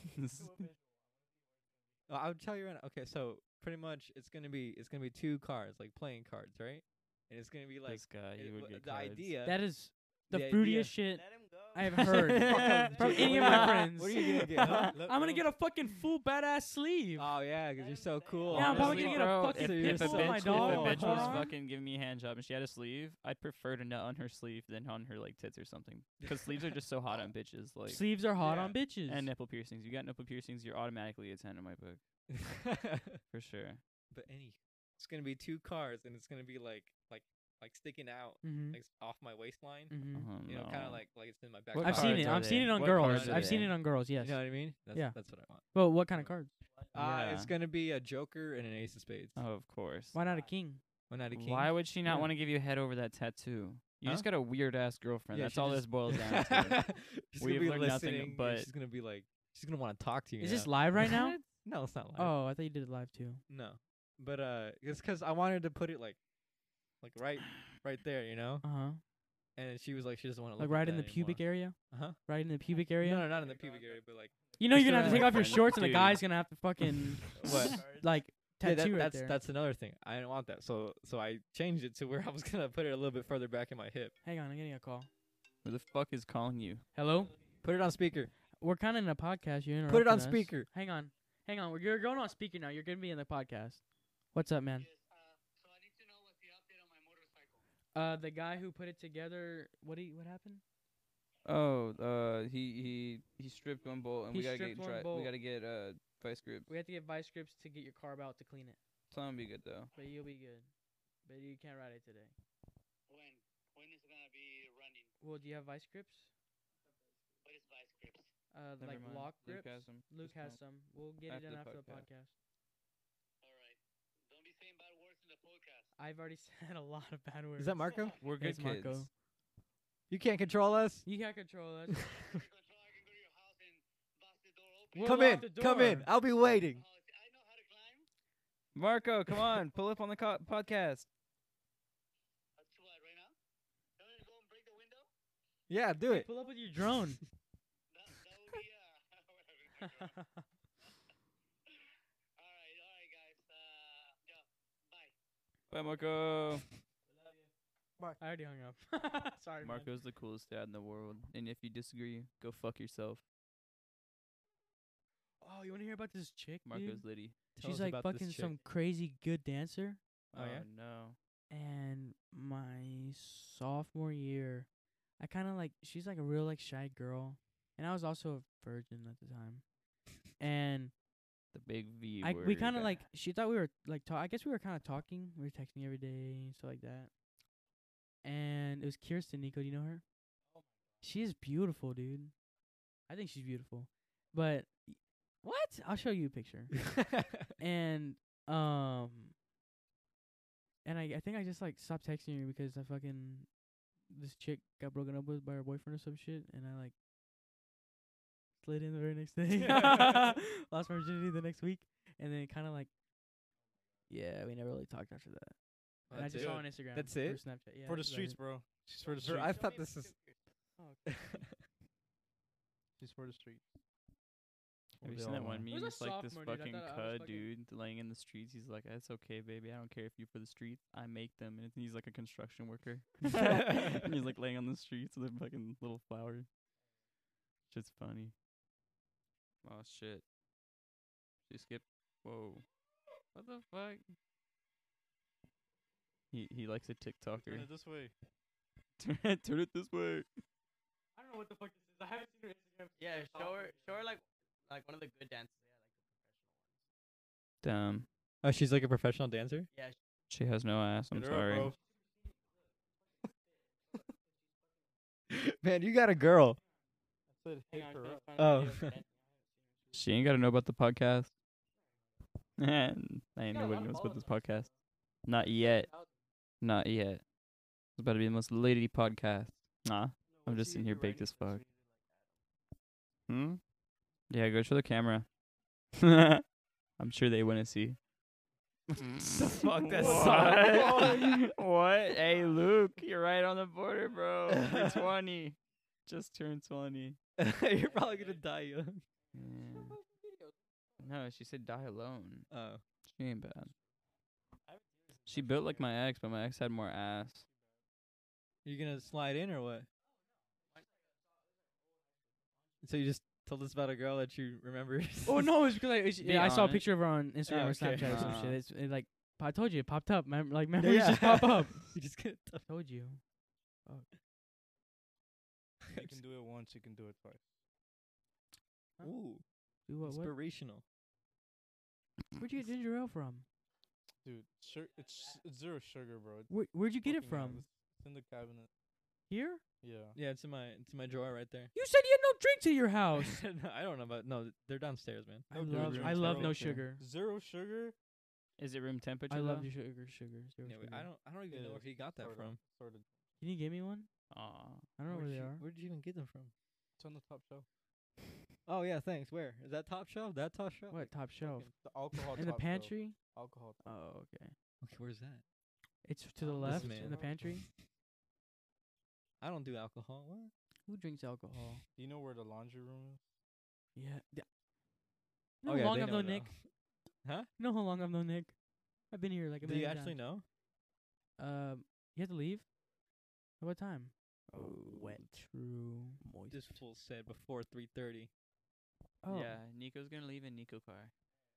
Well, I would tell you right now. Okay, so pretty much it's gonna be it's gonna be two cards, like playing cards, right? And it's gonna be like this guy, it- he would w- get the cards. idea. That is the The fruitiest idea- shit I have heard Fuck from up, any of Jake. my friends. What are you gonna get? huh? Let- I'm gonna let get a fucking full badass sleeve. Oh yeah, 'cause you're so cool. Yeah, I'm probably Honestly, gonna get a bro, fucking if, you're if a so bitch, my if dog a on my bitch was forearm. fucking giving me a hand job and she had a sleeve, I'd prefer to nut on her sleeve than on her like tits or something. Because sleeves are just so hot on bitches, like Sleeves are hot Yeah. on bitches. and nipple piercings. You got nipple piercings, you're automatically a ten in my book for sure. But any, it's gonna be two cards, and it's gonna be like like like sticking out, mm-hmm. like s- off my waistline. Mm-hmm. Oh, You know, kind no. of like like it's in my back. What I've pocket. seen cards it. are I've seen they? it on What girls. cards are I've seen they? it on girls. Yes. You know what I mean? That's, Yeah. that's what I want. But what kind of cards? Uh, it's Yeah. gonna be a Joker and an Ace of Spades. Oh, of course. Why not a king? Why not a king? Why would she not Yeah. want to give you a head over that tattoo? You Huh? just got a weird ass girlfriend. Yeah, That's she all just- this boils down to. she's We've gonna be learned nothing, listening, and but- she's gonna be like, she's gonna want to talk to you. Is now. this live right now? No, it's not live. Oh, I thought you did it live too. No, but uh, it's 'cause I wanted to put it like, like right, right there, you know. Uh huh. And she was like, she doesn't want to Like look right at in the that pubic anymore. area. Uh-huh. Right in the pubic area. No, no, not in the pubic area, but like. You know Just you're gonna have to around take my off your friend. shorts, and the Dude. guy's gonna have to fucking What? like Yeah, tattoo that, right that's there. that's another thing. I didn't want that, so so I changed it to where I was gonna put it a little bit further back in my hip. Hang on, I'm getting a call. Who the fuck is calling you? Hello. Put it on speaker. We're kind of in a podcast. You're Put it on interrupting us. speaker. Hang on. Hang on, we're, you're going on speaker now. You're gonna be in the podcast. What's up, man? Uh, the guy who put it together. What he? What happened? Oh, uh, he he he stripped one bolt, and He we gotta get stripped one dry, bolt. we gotta get uh vice grips. We have to get vice grips to get your carb out to clean it. Tell him to be good though. But you'll be good. But you can't ride it today. When? When is it gonna be running? Well, do you have vice grips? What is vice grips? Uh, Never like mind. lock Luke grips. has 'em. Luke Just has don't. some. We'll get it After done the after the podcast. podcast. Alright. Don't be saying bad words in the podcast. I've already said a lot of bad words. Is that Marco? We're good It's kids. Marco. You can't control us. You can't control us. If you control, I can go to your house and bust the door open. We'll Come lock in. the Come in. door. I'll be waiting. Oh, see, I know how to climb. Marco, come on, pull up on the co- podcast. That's what, right now? You want me to go and break the window? Yeah, do it. Pull up with your drone. That, that would be, uh, whatever. Alright, alright, guys. Uh, yeah, bye. Bye, Marco. I already hung up. Sorry, man. Marco's the coolest dad in the world, and if you disagree, go fuck yourself. Oh, you want to hear about this chick, Marco's dude? litty. Tell She's us like about this fucking chick. some crazy good dancer. Oh, yeah? no. And my sophomore year, I kind of like, she's like a real like shy girl. And I was also a virgin at the time. And The big V I, word. we kind of like, she thought we were like, ta- I guess we were kind of talking. We were texting every day and stuff like that. And it was Kirsten. Nico, do you know her? She is beautiful, dude. I think she's beautiful. But y- what? I'll show you a picture. and um, and I I think I just like stopped texting her because I fucking this chick got broken up with by her boyfriend or some shit, and I like slid in the very next day. Lost my virginity the next week, and then kind of like, yeah, we never really talked after that. And I That's just it? saw on Instagram. That's or it? Snapchat. Yeah. For the that's about streets, it. bro. She's for the Sir, streets. I thought this is. Oh, okay. She's for the streets. Have you They seen that all one are. meme? It was a It's like this sophomore, dude. I fucking thought I was cud fucking- dude laying in the streets. He's like, "It's okay, baby. I don't care if you for the streets. I make them." And he's like a construction worker. And he's like laying on the streets with a fucking little flower. Shit's funny. Oh shit. She skipped. Whoa. What the fuck? He he likes a Turn TikToker. it this way. Turn it, turn it this way. I don't know what the fuck this is. I haven't seen her Instagram. Yeah, show her, show her like, like one of the good dances. Damn. Oh, she's like a professional dancer? Yeah, like She has no ass. I'm Hit her up, sorry. bro. Man, you got a girl. I said hit Hang on, her trying to up. find a Oh. video of her. She ain't got to know about the podcast. And I ain't nobody knows about this podcast. Not yet. Not yet. It's about to be the most lady podcast. Nah. I'm just sitting here baked as fuck. Hmm? Yeah, go show the camera. I'm sure they want to see. the fuck? That's what? What? Hey, Luke, you're right on the border, bro. You're twenty. Just turned twenty. You're probably gonna die young. Yeah. No, she said die alone. Oh. She ain't bad. She built like my ex, but my ex had more ass. You gonna slide in or what? So you just told us about a girl that you remember? Oh no, it's because I it's, Be yeah, I saw a honest. picture of her on Instagram or okay. Snapchat or some Nah. shit. It's it, like I told you, it popped up. Mem- like memories Yeah. just pop up. You just get. I told you. You can do it once, you can do it twice. Ooh, Do what? what? inspirational. Where'd you get ginger ale from? Dude, sur- it's, it's zero sugar, bro. It's Where, where'd you get it fucking from? ass. It's in the cabinet. Here? Yeah. Yeah, it's in my it's in my drawer right there. You said you had no drinks at your house. No, I don't know about no. They're downstairs, man. I No love drinks, I no love no drinks. sugar. Zero sugar? Is it room temperature? I love though? your sugar, sugar, zero Yeah, wait, sugar. I don't I don't even It know where is, he got that sorta, from. Sort of. Can you give me one? Aw. I don't know where Where'd they you- are. Where did you even get them from? It's on the top shelf. Oh yeah, thanks. Where is that top shelf? That top shelf? What top shelf? Fucking The alcohol In the top shelf. pantry? Alcohol top. Oh, okay. Okay, where's that? It's to the This left man. in the pantry. I don't do alcohol. What? Who drinks alcohol? Do you know where the laundry room is? Yeah. yeah. You know Oh, how yeah, long they I've know known now. Nick? Huh? You know how long I've known Nick? I've been here like a Do you million actually times. know? Um, you have to leave. At what time? Oh, wet. True. This fool said before three thirty. Oh. Yeah, Nico's gonna leave in Nico car.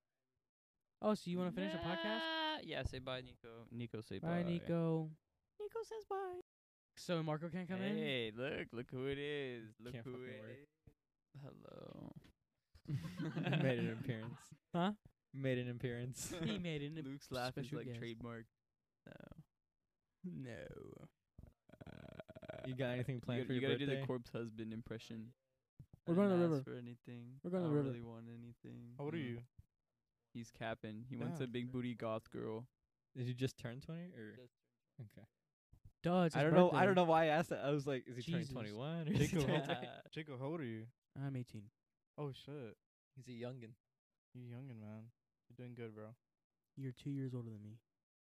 Oh, so you want to finish the podcast? Nah, Yeah, say bye, Nico. Nico, say Bye, bye. Nico. Nico says bye. So Marco can't come in. Hey, look, look who it is. Look Can't who fucking it wait. is. Hello. Made an appearance. Huh? Made an appearance. He made it. Luke's laugh is special like guest. trademark. No. No. You got anything You, planned got, for you your gotta birthday? do the corpse husband impression. We're I going to the didn't river. ask for anything. We're going I to the don't river. really want anything. How old are Mm. you? He's capping. He wants Yeah. a big booty goth girl. Did you just turn twenty or? Okay. Duh, it's I his don't know. I birthday. don't know why I asked that. I was like, is he Jesus. turning twenty-one? Or is he Jacob, turning how, Jacob, how old are you? I'm eighteen. Oh shit, He's a youngin. you youngin, man. You're doing good, bro. You're two years older than me.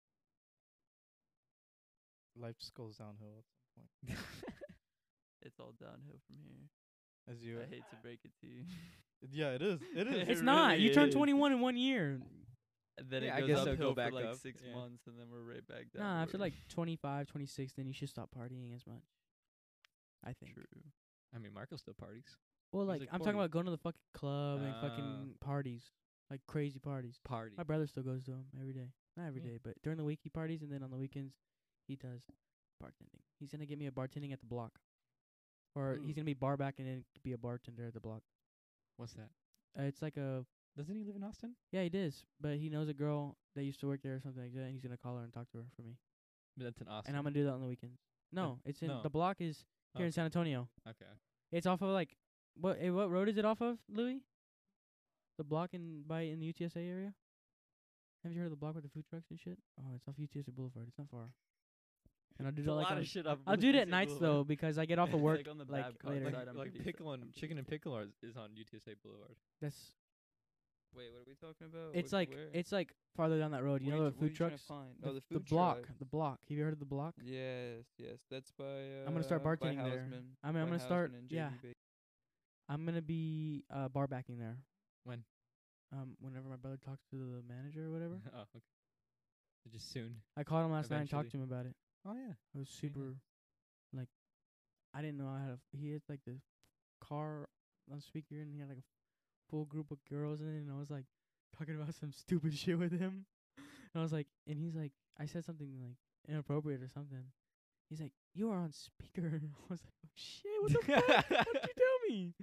Life just goes downhill at some point. It's all downhill from here. As you, I hate to break it to you. yeah, it is. It is. It's It not. really You turned is. twenty-one in one year. And then Yeah, I it goes guess it'll uphill go back for like up, six yeah. months, and then we're right back down. Nah, after like twenty-five, twenty-six, then you should stop partying as much. I think. True. I mean, Marco still parties. Well, He's like, like I'm talking forty. about going to the fucking club and Ah. fucking parties, like crazy parties. Party. My brother still goes to them every day. Not every Yeah. day, but during the week he parties, and then on the weekends he does bartending. He's gonna get me a bartending at the block, or he's Ooh. gonna be bar back and then be a bartender at the block. What's that? Uh, it's like a Doesn't he live in Austin? yeah, he does, but he knows a girl that used to work there or something like that, and he's gonna call her and talk to her for me. But that's in Austin. And I'm gonna do that on the weekends. No, it's in no. the block is here in Okay. San Antonio. Okay. It's off of like what? Eh, what road is it off of, Louis? The block in by in the U T S A area. Have you heard of the block with the food trucks and shit? Oh, it's off U T S A Boulevard. It's not far. And I'll do There's that a like lot on- of shit up. I'll do it at nights though because I get off of It's work like on the like Babcock later. side, Like, I'm like pretty pickle cer- and I'm chicken and pretty pickle are, is on U T S A Boulevard. That's Wait, what are we talking about? it's What- like where? it's like farther down that road. You What know are the tr- what are food you trying to trucks. find? The, Oh, the the food block. truck. The block. Have you heard of the block? Yes, yes, that's by. Uh, I'm gonna start by bartending there. Hausman, I mean, I'm by gonna start- Hausman and yeah. J B Ba- I'm gonna be uh bar backing there. When? Um, whenever my brother talks to the manager or whatever. oh, okay. Just soon. I called him last night and talked to Eventually. him about it. Oh yeah. I was super, like, I didn't know I had a. He had like the car on speaker, and he had like a full group of girls in it, and I was like talking about some stupid shit with him. And I was like, and he's like, I said something like inappropriate or something. He's like, you are on speaker. And I was like, oh shit, what the fuck? What did you tell me?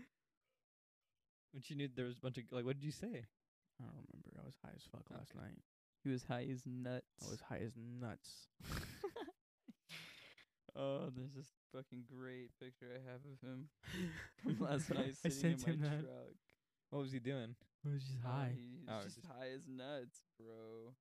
When you knew there was a bunch of like, what did you say? I don't remember. I was high as fuck last Okay. night. He was high as nuts. I was high as nuts. Oh, there's this fucking great picture I have of him from last night I sitting sent in him my that. truck. What was he doing? I was just Uh, high. He's Oh, just just- high as nuts, bro.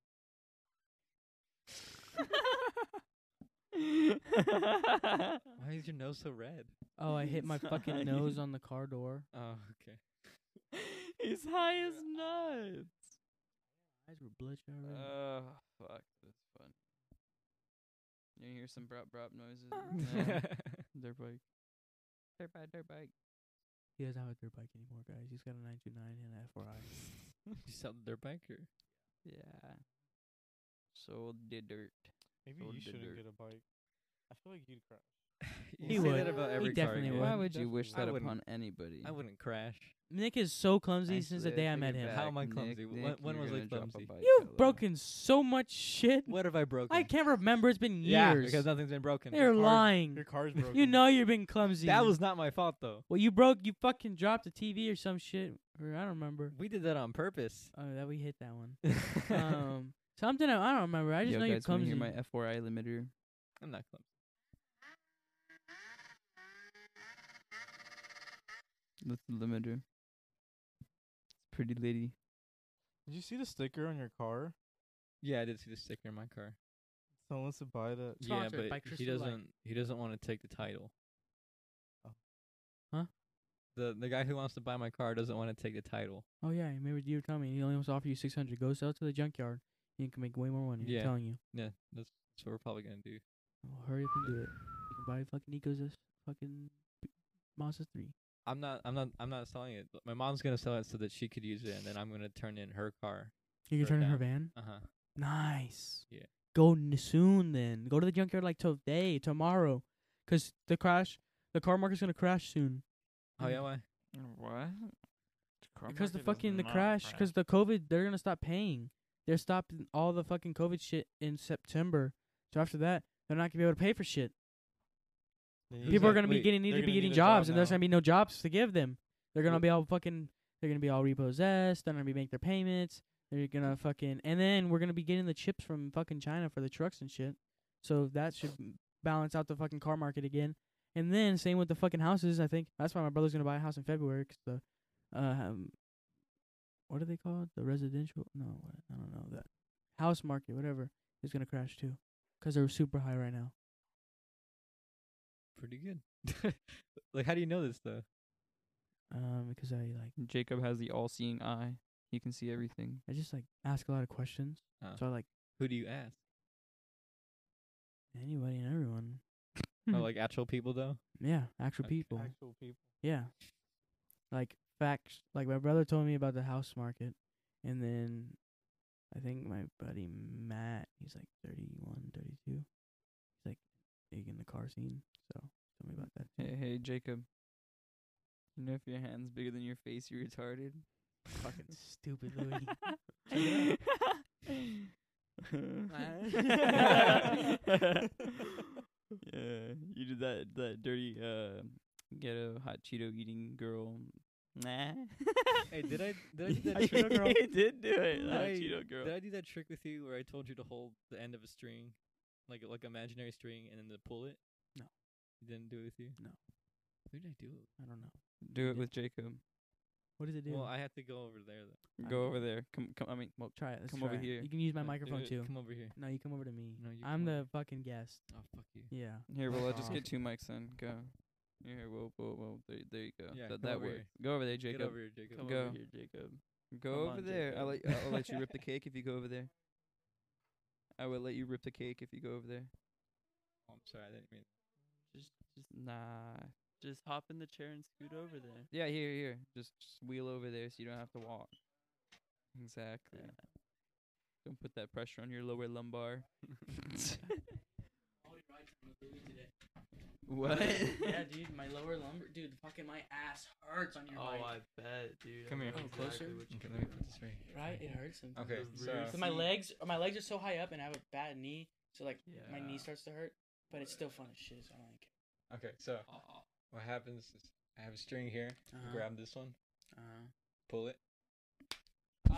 Why is your nose so red? Oh, I hit my He's fucking high. nose on the car door. Oh, okay. He's high as nuts. Eyes were bloodshot red. Oh, fuck. That's fun. You hear some brop brop noises? Yeah. Dirt bike. Dirt bike, dirt bike. He doesn't have a dirt bike anymore, guys. He's got a nine two nine and an F four I. Did you sell the dirt bike or? Yeah. Sold the dirt. Maybe Sold you the shouldn't dirt. get a bike. I feel like you'd crash. You He say would. that about He every definitely car. would. guy. Why would you wish I that wouldn't- upon anybody? I wouldn't crash. Nick is so clumsy I since the swear, day I take met it him. How am I back, clumsy? Nick, When- Nick, when you're was I gonna drop a clumsy? bike, You've fella. broken so much shit. What have I broken? I can't remember. It's been Yeah, years. because nothing's been broken. You're car's- lying. Your car's broken. You know you're being clumsy. That was not my fault though. well, you broke. You fucking dropped a T V or some shit. Or I don't remember. We did that on purpose. Oh, that we hit that one. um, something I, I don't remember. I just Yo, know guys, you're wanna clumsy. hear my F four I limiter? I'm not clumsy. That's the limiter. Pretty lady. Did you see the sticker on your car? Yeah, I did see the sticker in my car. Someone wants to buy that. Yeah, Sponsored by but he Crystal Light. doesn't. He doesn't want to take the title. Oh. Huh? The the guy who wants to buy my car doesn't want to take the title. Oh yeah, remember you were telling me he only wants to offer you six hundred. Go sell it to the junkyard. You can make way more money. Yeah. I'm telling you. Yeah, that's that's what we're probably gonna do. Well, hurry up and do it. You can buy fucking Nico's this fucking b- Mazda three. I'm not. I'm not. I'm not selling it. But my mom's gonna sell it so that she could use it, and then I'm gonna turn in her car. You can Put it turn in her down. van. Uh huh. Nice. Yeah. Go n- soon then. Go to the junkyard like today, tomorrow, 'cause the crash, the car market's gonna crash soon. Oh yeah, why? What? Because the fucking the crash, 'cause the COVID, they're gonna stop paying. they're stopping all the fucking COVID shit in September. So after that, they're not gonna be able to pay for shit. People are gonna be Wait, getting need they're to be gonna need getting a job jobs, and there's now. gonna be no jobs to give them. They're gonna Wh- be all fucking. They're gonna be all repossessed. They're gonna be make their payments. They're gonna fucking, and then we're gonna be getting the chips from fucking China for the trucks and shit. So that should m- balance out the fucking car market again. And then same with the fucking houses. I think that's why my brother's gonna buy a house in February 'cause the, uh, um, what are they called? The residential? No, what, I don't know that house market, whatever, is gonna crash too, 'cause they're super high right now. Pretty good. Like, how do you know this though? Um, because I like Jacob has the all-seeing eye. He can see everything. I just like ask a lot of questions. Oh. So I like Who do you ask? anybody and everyone. Oh, like actual people though. Yeah, actual Like people. Actual people. Yeah. Like facts. Like my brother told me about the house market, and then I think my buddy Matt, he's like thirty-one, thirty-two. He's like big in the car scene. So tell me about that. too. Hey, hey, Jacob. You know if your hand's bigger than your face, you're retarded. Fucking stupid Louis. Yeah, you did that that dirty uh ghetto hot Cheeto eating girl. Nah. Hey, did I did I do that You trick? girl? did do it. Did Hot I, Cheeto girl. did I do that trick with you where I told you to hold the end of a string, like like imaginary string, and then to pull it? No. You didn't do it with you? No. Who did I do it? with? I don't know. Do it with Jacob. What does it do? Well, I have to go over there though. I Go don't over know. there. Come, come. I mean, well, Try it. Let's come try over it. here. You can use my Uh, do microphone it. too. Come over here. No, you come over to me. No, you I'm come the over. fucking guest. Oh fuck you. Yeah. here. Well, I'll just Aw. get two mics then. Go. Here. Whoa, whoa, whoa. There, there you go. Yeah, that come that over works. here. Go over there, Jacob. Get over here, Jacob. Come Go. over here, Jacob. Go Come over on, there. I'll let Jacob. I'll let you rip the cake if you go over there. I will let you rip the cake if you go over there. Oh, I'm sorry, I didn't mean. Just, just nah. Just hop in the chair and scoot over there. Yeah, here, here. Just, just wheel over there so you don't have to walk. Exactly. Don't put that pressure on your lower lumbar. What? yeah, dude, my lower lumbar, dude, fucking my ass hurts on your Oh, bike. I bet, dude. Come I here. know Oh, exactly closer? what you Okay, mean. let me put this right here. Right, it hurts sometimes. Okay, Those so rear So my seat. legs, or my legs are so high up, and I have a bad knee, so like my knee Yeah. starts to hurt. But it's still fun as shit. So I don't care. okay, so what happens is I have a string here. Uh-huh. Grab this one, Uh, pull it. oh.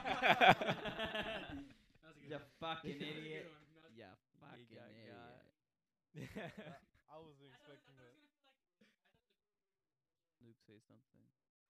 You fucking idiot. Yeah, fucking got idiot. I wasn't expecting that. Luke, say something.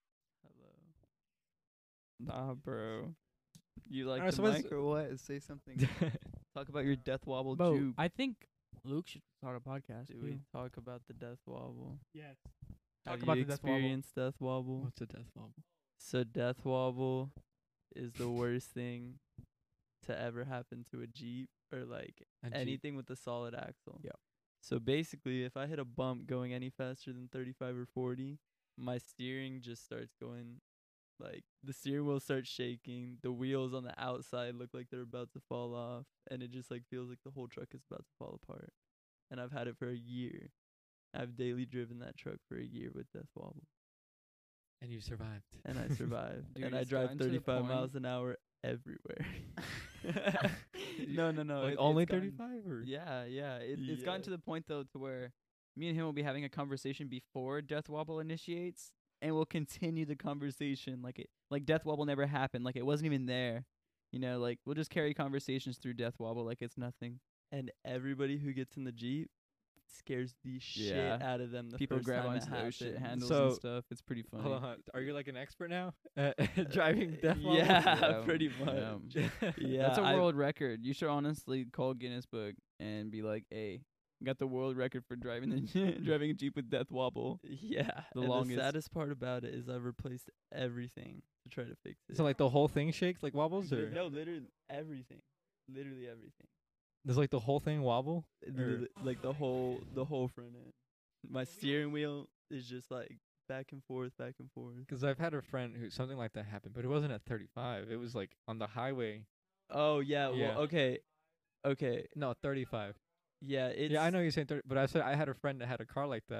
Hello. Nah, bro. You like Alright, the so what's- mic or what? Say something. Talk about your death wobble Bo, juke. I think Luke should start a podcast. Do too. we talk about the death wobble? Yes. Have Talk about you the death wobble. experienced death wobble? What's a death wobble? So death wobble is the worst thing to ever happen to a Jeep or like A Jeep. anything with a solid axle. Yep. So basically, if I hit a bump going any faster than thirty-five or forty, my steering just starts going, like, the steering wheel starts shaking, the wheels on the outside look like they're about to fall off, and it just like feels like the whole truck is about to fall apart. And I've had it for a year. I've daily driven that truck for a year with death wobble, And you survived. and I survived. Dude, and I it's drive gotten to the thirty-five miles point- an hour everywhere. no, no, no. Like it- only it's gotten- thirty-five or? Yeah, yeah. It, It's gotten Yeah. to the point though to where me and him will be having a conversation before death wobble initiates, and we'll continue the conversation like it like death wobble never happened, like it wasn't even there. You know, like we'll just carry conversations through death wobble like it's nothing. And everybody who gets in the Jeep scares the shit Yeah. Uh, out of them. The People first grab time it onto those shit happens. handles So- and stuff. It's pretty funny. Hold on, are you like an expert now at driving Uh, death wobble? yeah, Yeah, pretty yeah. much. Yeah, that's a I- world record. You should honestly call Guinness Book and be like, "Hey, got the world record for driving the driving a Jeep with death wobble." Yeah, The and longest. The saddest part about it is I've replaced everything to try to fix it. So like the whole thing shakes like wobbles, or no, literally everything, literally everything. does like the whole thing wobble? It Or- literally- like the whole the whole front end. My steering wheel is just like back and forth, back and forth. Because I've had a friend who something like that happened, but it wasn't at thirty-five. It was like on the highway. Oh yeah, well Yeah. okay, okay, No, thirty-five. yeah. It's Yeah, I know you're saying thirty, but I said I had a friend that had a car like that,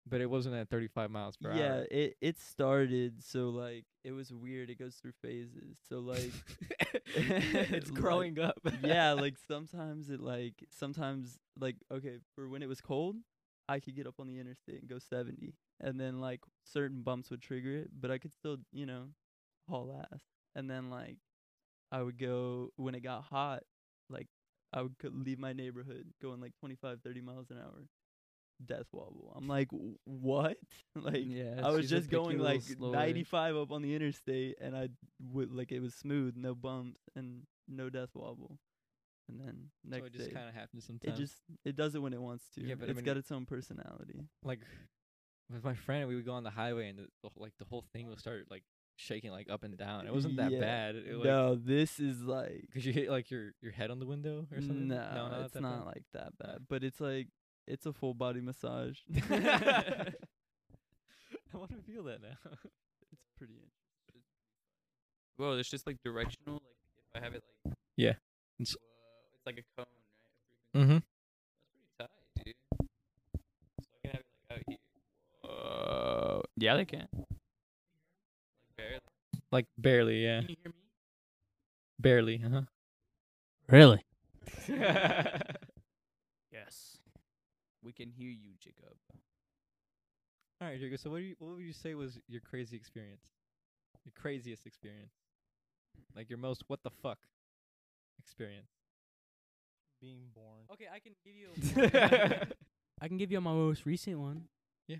But it wasn't at thirty-five miles per yeah, hour. it it started so like it was weird. It goes through phases. So like It's like, growing up. yeah, like sometimes it like sometimes like okay, for when it was cold, I could get up on the interstate and go seventy. And then like certain bumps would trigger it, but I could still, you know, haul ass. And then like I would go when it got hot, like I would co- leave my neighborhood going like twenty-five, thirty miles an hour. Death wobble. I'm like, "W- what? Like Yeah, I was she's a just going picky like little slower. ninety-five up on the interstate, and I would like it was smooth, no bumps, and no death wobble. And then next So it just day, kind of happens it sometimes. just it does it when it wants to. Yeah, but I it's mean, got it- its own personality. like with my friend, we would go on the highway and the, the wh- like the whole thing would start like shaking like up and down. It wasn't that Yeah. bad. It, like, No, this is like Cause you hit like your your head on the window or something. no, not it's that not bad? like that bad, but it's like it's a full body massage. I want to feel that now. It's pretty interesting. Well, it's just like directional. Like if I have it like Yeah. whoa, It's- it's like a cone, right? A frequency. Mm-hmm. That's pretty tight, dude. So I can have it like out here. Whoa. Yeah, they can. Like barely. Like barely, yeah, Can you hear me? barely. Uh Really? huh. Yes. We can hear you, Jacob. All right, Jacob. So what do you what would you say was your crazy experience? Your craziest experience? Like your most what the fuck experience? Being born. Okay, I can give you. I can give you my most recent one. Yeah.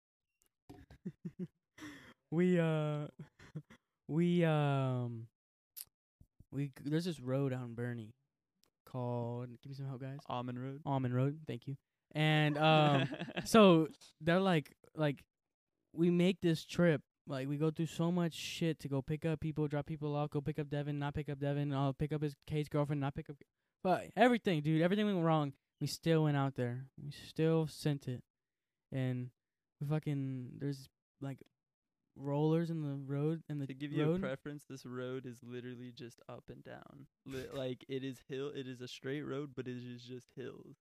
we uh, we um, we g- there's this road out in Bernie called. Give me some help, guys. Almond Road. Almond Road. Thank you. And um, so they're like like we make this trip. Like we go through so much shit to go pick up people, drop people off, go pick up Devin, not pick up Devin, I'll pick up his Kate's girlfriend, not pick up. But everything, dude, everything went wrong. We still went out there. We still sent it, and we fucking there's like rollers in the road and the To give you road. a preference, this road is literally just up and down. Li- like it is hill. It is a straight road, but it is just hills.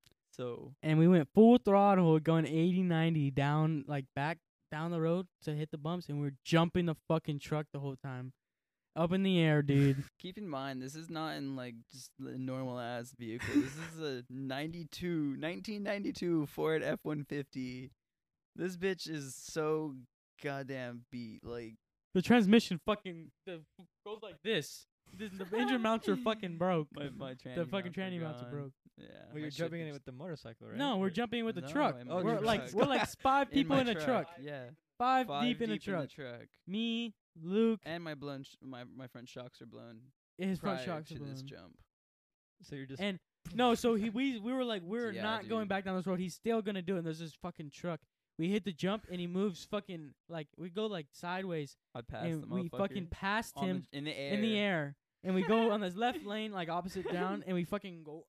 So And we went full throttle, going eighty, ninety down, like back down the road to hit the bumps, and we were jumping the fucking truck the whole time, up in the air, dude. Keep in mind, this is not in like just a normal ass vehicle. This is a ninety-two, nineteen ninety-two Ford F one fifty. This bitch is so goddamn beat. Like, The transmission fucking the f- goes like this. The, the engine mounts are fucking broke. my my tranny the fucking mounts are tranny mounts are gone. broke. Yeah. Well, my you're shit jumping in it is- with the motorcycle, right? No, we're Or- jumping with the No, truck. in my We're truck. like we're like five in people my in a truck. Yeah. Five, Five deep in a deep truck. In the truck. Me, Luke, And my blown sh- my my front shocks are blown. his front prior shocks to are this blown. jump. So you're just And no, so he we we were like we're Yeah, not going dude. back down this road. He's still gonna do it. And there's this fucking truck. We hit the jump and he moves fucking like we go like sideways I passed and the we fucking motherfucker passed on him the, in the air. in the air and we go on this left lane like opposite down and we fucking go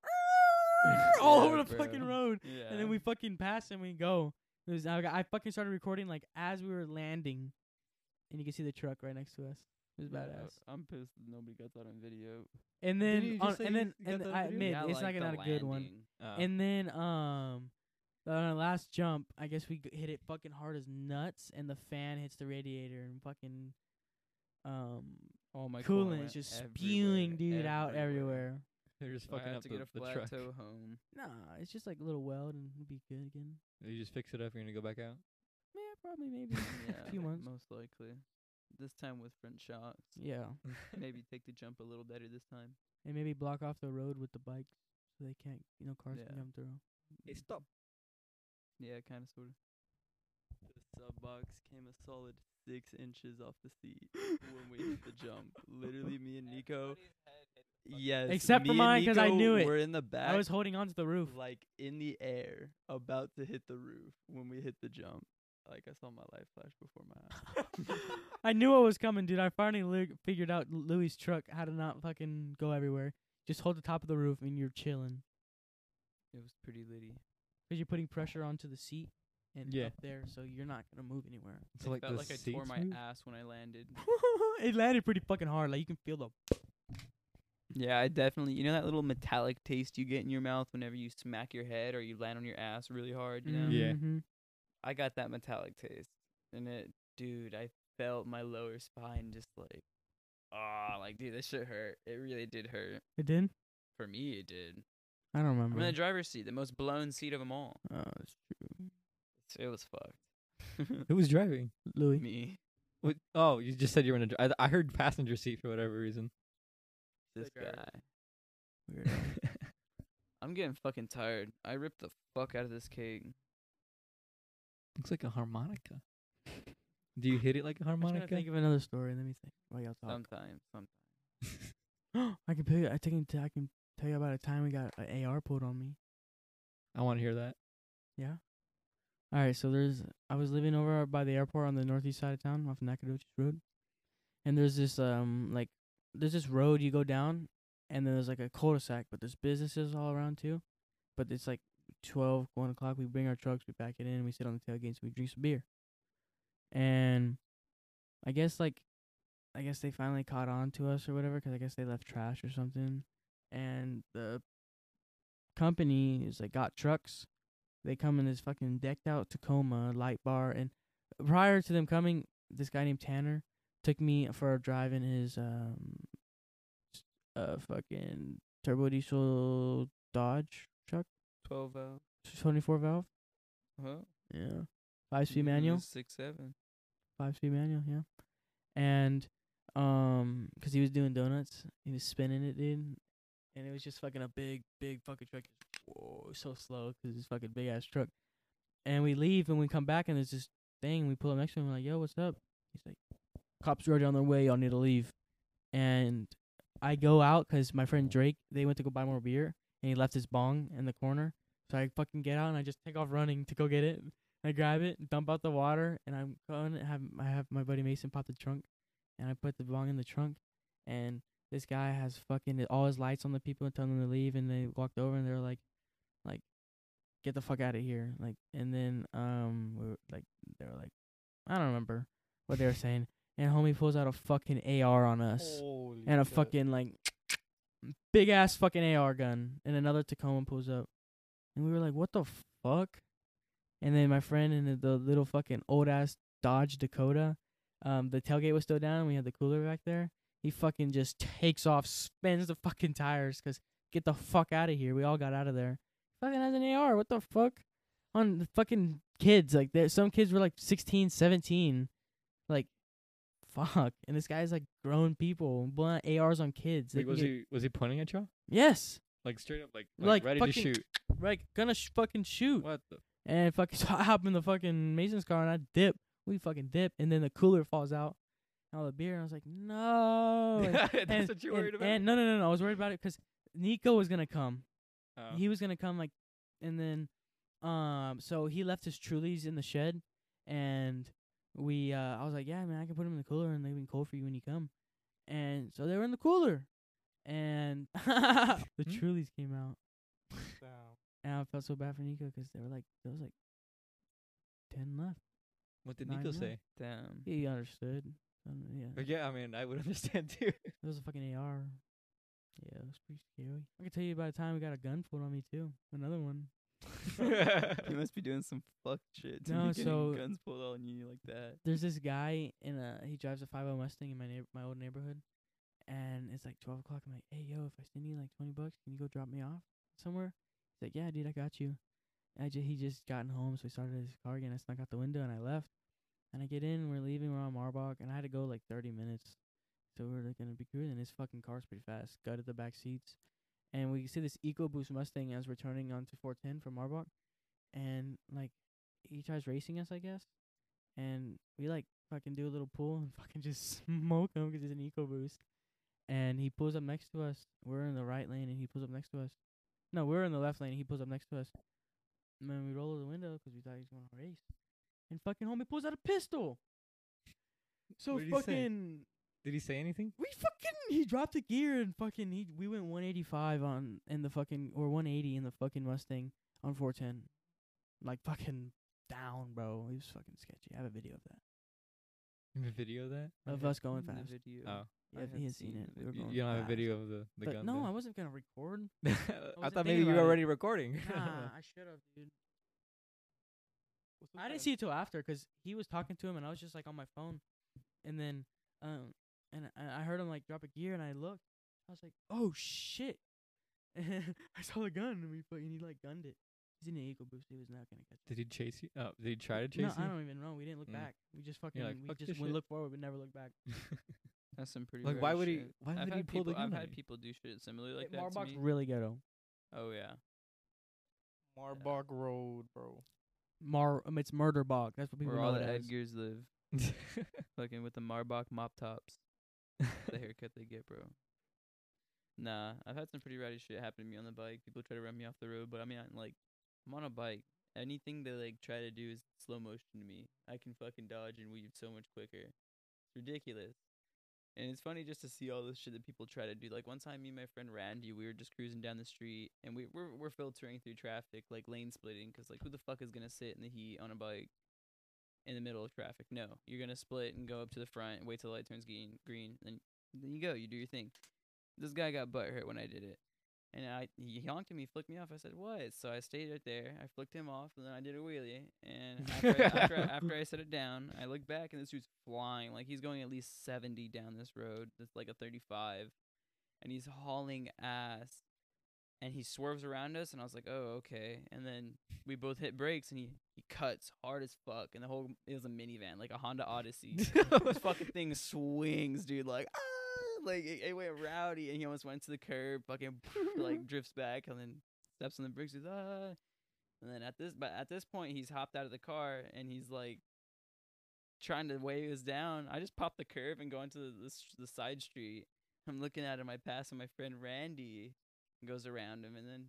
all Yeah, over the bro. fucking road. Yeah. And then we fucking pass and we go. It was, I, got- I fucking started recording like as we were landing, and you can see the truck right next to us. It was Yeah, badass. I'm pissed that nobody got that on video. And Didn't then, you just on, say and you then, got and that on I video? admit Yeah, it's like not the not a good one. landing. uh, And then, um, on our last jump, I guess we g- hit it fucking hard as nuts, and the fan hits the radiator, and fucking, um, Oh my coolant is just spewing, dude, out everywhere. they're just I fucking have up to the, get a the flat truck. toe home. Nah, it's just like a little weld, and it'll be good again. You just fix it up. You're gonna go back out. Yeah, probably maybe Yeah, a few months. most likely. This time with front shocks. Yeah, Maybe take the jump a little better this time. and maybe block off the road with the bikes so they can't, you know, cars Yeah. can come through. Hey, stop. Yeah, kind of, sort of. the sub box came a solid six inches off the seat when we hit the jump. Literally, me and Nico. Yes. Except me for and mine, 'cause I Nico knew it. We're in the back. I was holding on to the roof. like in the air, about to hit the roof when we hit the jump. Like I saw my life flash before my eyes. I knew what was coming, dude. I finally li- figured out Louis' truck how to not fucking go everywhere. Just hold the top of the roof and you're chilling. It was pretty litty. Because you're putting pressure onto the seat and Yeah. up there, so you're not going to move anywhere. So it like felt the like I seats tore my move? ass when I landed. It landed pretty fucking hard. Like, you can feel the... Yeah, I definitely. You know that little metallic taste you get in your mouth whenever you smack your head or you land on your ass really hard. You know. Yeah. Mhm. I got that metallic taste, and it, dude, I felt my lower spine just like, ah, like, dude, this shit hurt. It really did hurt. It did. For me, it did. I don't I'm remember. in the driver's seat, the most blown seat of them all. Oh, that's true. It was fucked. Who was driving? Louis. Me. What? Oh, you just said you were in a. Dri- I, I heard passenger seat for whatever reason. This Like, uh, guy. Weirdo. I'm getting fucking tired. I ripped the fuck out of this cake. Looks like a harmonica. Do you hit it like a I'm trying to harmonica? think of another story. Let me think. While y'all talk. Sometimes, sometimes. I can tell you. I can. I can tell you about a time we got an A R pulled on me. I want to hear that. Yeah. All right. So there's. I was living over by the airport on the northeast side of town, off Nacogdoches Road, and there's this um like there's this road you go down, and then there's like a cul-de-sac, but there's businesses all around too. But it's like twelve, one o'clock. We bring our trucks, we back it in, we sit on the tailgates, we drink some beer. And I guess like, I guess they finally caught on to us or whatever, 'cause I guess they left trash or something. And the company is like got trucks. They come in this fucking decked out Tacoma light bar, and prior to them coming, this guy named Tanner took me for a drive in his um, s- uh, fucking turbo diesel Dodge truck, twelve valve. twenty-four valve. Huh? Yeah, five speed manual. Six, seven. Five speed manual, yeah. And um 'cause he was doing donuts, he was spinning it, dude. And it was just fucking a big, big fucking truck. Whoa, so slow 'cause it's fucking big ass truck. And we leave and we come back and there's this thing. We pull up next to him. We're like, "Yo, what's up?" He's like, "Cops are already on their way. Y'all need to leave." And I go out 'cause my friend Drake, they went to go buy more beer, and he left his bong in the corner. So I fucking get out and I just take off running to go get it. I grab it, dump out the water, and I'm going to have I have my buddy Mason pop the trunk, and I put the bong in the trunk, and this guy has fucking all his lights on the people and telling them to leave, and they walked over and they were like, like, "Get the fuck out of here!" Like, and then um, we were like, they were like, I don't remember what they were saying, and homie pulls out a fucking A R on us, Holy and a shit. fucking like big ass fucking A R gun, and another Tacoma pulls up, and we were like, "What the fuck?" And then my friend in the, the little fucking old ass Dodge Dakota, um, the tailgate was still down. We had the cooler back there. He fucking just takes off, spins the fucking tires, 'cause get the fuck out of here. We all got out of there. Fucking has an A R. What the fuck? On the fucking kids. Like, there, some kids were like sixteen, seventeen. Like, fuck. And this guy's like grown people blowing out A Rs on kids. They Wait, can was get- he was he pointing at y'all? Yes. Like straight up, like Like, like, ready to fucking- shoot? Like, gonna sh- fucking shoot. What the? And fucking so I hop in the fucking Mason's car and I dip. We fucking dip, and then the cooler falls out. And all the beer, and I was like, no. And, That's and- what you're and- worried about. And no, no, no, no. I was worried about it 'cause Nico was gonna come. Oh. He was gonna come like, and then, um, so he left his Trulies in the shed, and we, uh, I was like, yeah, man, I can put them in the cooler, and they've been cold for you when you come. And so they were in the cooler, and the Hmm? Trulies came out. Damn. And I felt so bad for Nico 'cause they were like, there was like ten left. What did Nine Nico left. say? Damn. He understood. Um, yeah, But yeah, I mean, I would understand too. it was a fucking A R. Yeah, it was pretty scary. I can tell you by the time we got a gun pulled on me too. Another one. You must be doing some fuck shit to No, be getting so- guns pulled on you like that. There's this guy in a he drives a five oh Mustang in my neighbor my old neighborhood, and it's like twelve o'clock. I'm like, hey yo, if I send you like twenty bucks, can you go drop me off somewhere? He's like, yeah, dude, I got you. I ju- he just gotten home, so we started his car again. I snuck out the window and I left. And I get in, and we're leaving. We're on Marbach, and I had to go like thirty minutes, so we're like gonna be cruising. His fucking car's pretty fast. Gutted the back seats, and we see this EcoBoost Mustang as we're turning onto four ten from Marbach, and like he tries racing us, I guess, and we like fucking do a little pull and fucking just smoke him 'cause he's an EcoBoost, and he pulls up next to us. We're in the right lane, and he pulls up next to us. No, we're in the left lane, and he pulls up next to us. And then we roll over the window 'cause we thought he was going to race, and fucking homie pulls out a pistol. So What did he say? fucking. Did he say anything? We fucking he dropped the gear and fucking he we went one eighty-five on in the fucking or one eighty in the fucking Mustang on four ten, like fucking down, bro. It was fucking sketchy. I have a video of that You have a video of that? of I us have going seen the fast. video. Oh, Yeah, I he have has seen seen it. the We were you, going you don't have a fast. video of the the But gun. no, then? I wasn't gonna record. I wasn't thought thinking maybe you about were it. already recording. Nah, I should have, dude. What's this I didn't guy? see it till after 'cause he was talking to him and I was just like on my phone, and then um and I, I heard him like drop a gear and I looked. I was like, oh shit! And I saw the gun and we fucking he like gunned it. He's in the eco boost. He was not gonna catch. Did he chase you? Oh, did he try to chase No, you? I don't even know. We didn't look Mm. back. We just fucking like, we "Fuck just this we shit." looked forward but never looked back. That's some pretty. Like, rare why would he- shit. why I've would he had pull the people, gun I've on had you? people do shit similar like Hey, that to Marbach's me. really ghetto. Oh yeah. Marbach Road, bro. Mar um, it's murder bog. That's what people Where know all it the as. Edgars live. Fucking with the Marbach mop tops. The haircut they get, bro. Nah, I've had some pretty rowdy shit happen to me on the bike. People try to run me off the road, but I mean, I'm like, I'm on a bike. Anything they like try to do is slow motion to me. I can fucking dodge and weave so much quicker. It's ridiculous. And it's funny just to see all this shit that people try to do. Like one time, me and my friend Randy, we were just cruising down the street, and we we're we're filtering through traffic, like lane splitting, 'cause like who the fuck is gonna sit in the heat on a bike in the middle of traffic? No, you're gonna split and go up to the front and wait till the light turns green. Green, then then you go, you do your thing. This guy got butt hurt when I did it, and I he honked at me, flicked me off. I said what? So I stayed right there. I flicked him off, and then I did a wheelie. And after I, after, I, after I set it down, I looked back, and this dude's flying like he's going at least seventy down this road. That's like a thirty-five, and he's hauling ass. And he swerves around us, and I was like, oh, okay. And then we both hit brakes, and he, he cuts hard as fuck. And the whole, it was a minivan, like a Honda Odyssey. This fucking thing swings, dude, like, ah! Like, it, it went rowdy, and he almost went to the curb, fucking, like, drifts back, and then steps on the brakes, he's, ah! And then at this, but at this point, he's hopped out of the car, and he's, like, trying to wave us down. I just pop the curve and go into the, the, s- the side street. I'm looking at him, I pass my friend Randy, goes around him, and then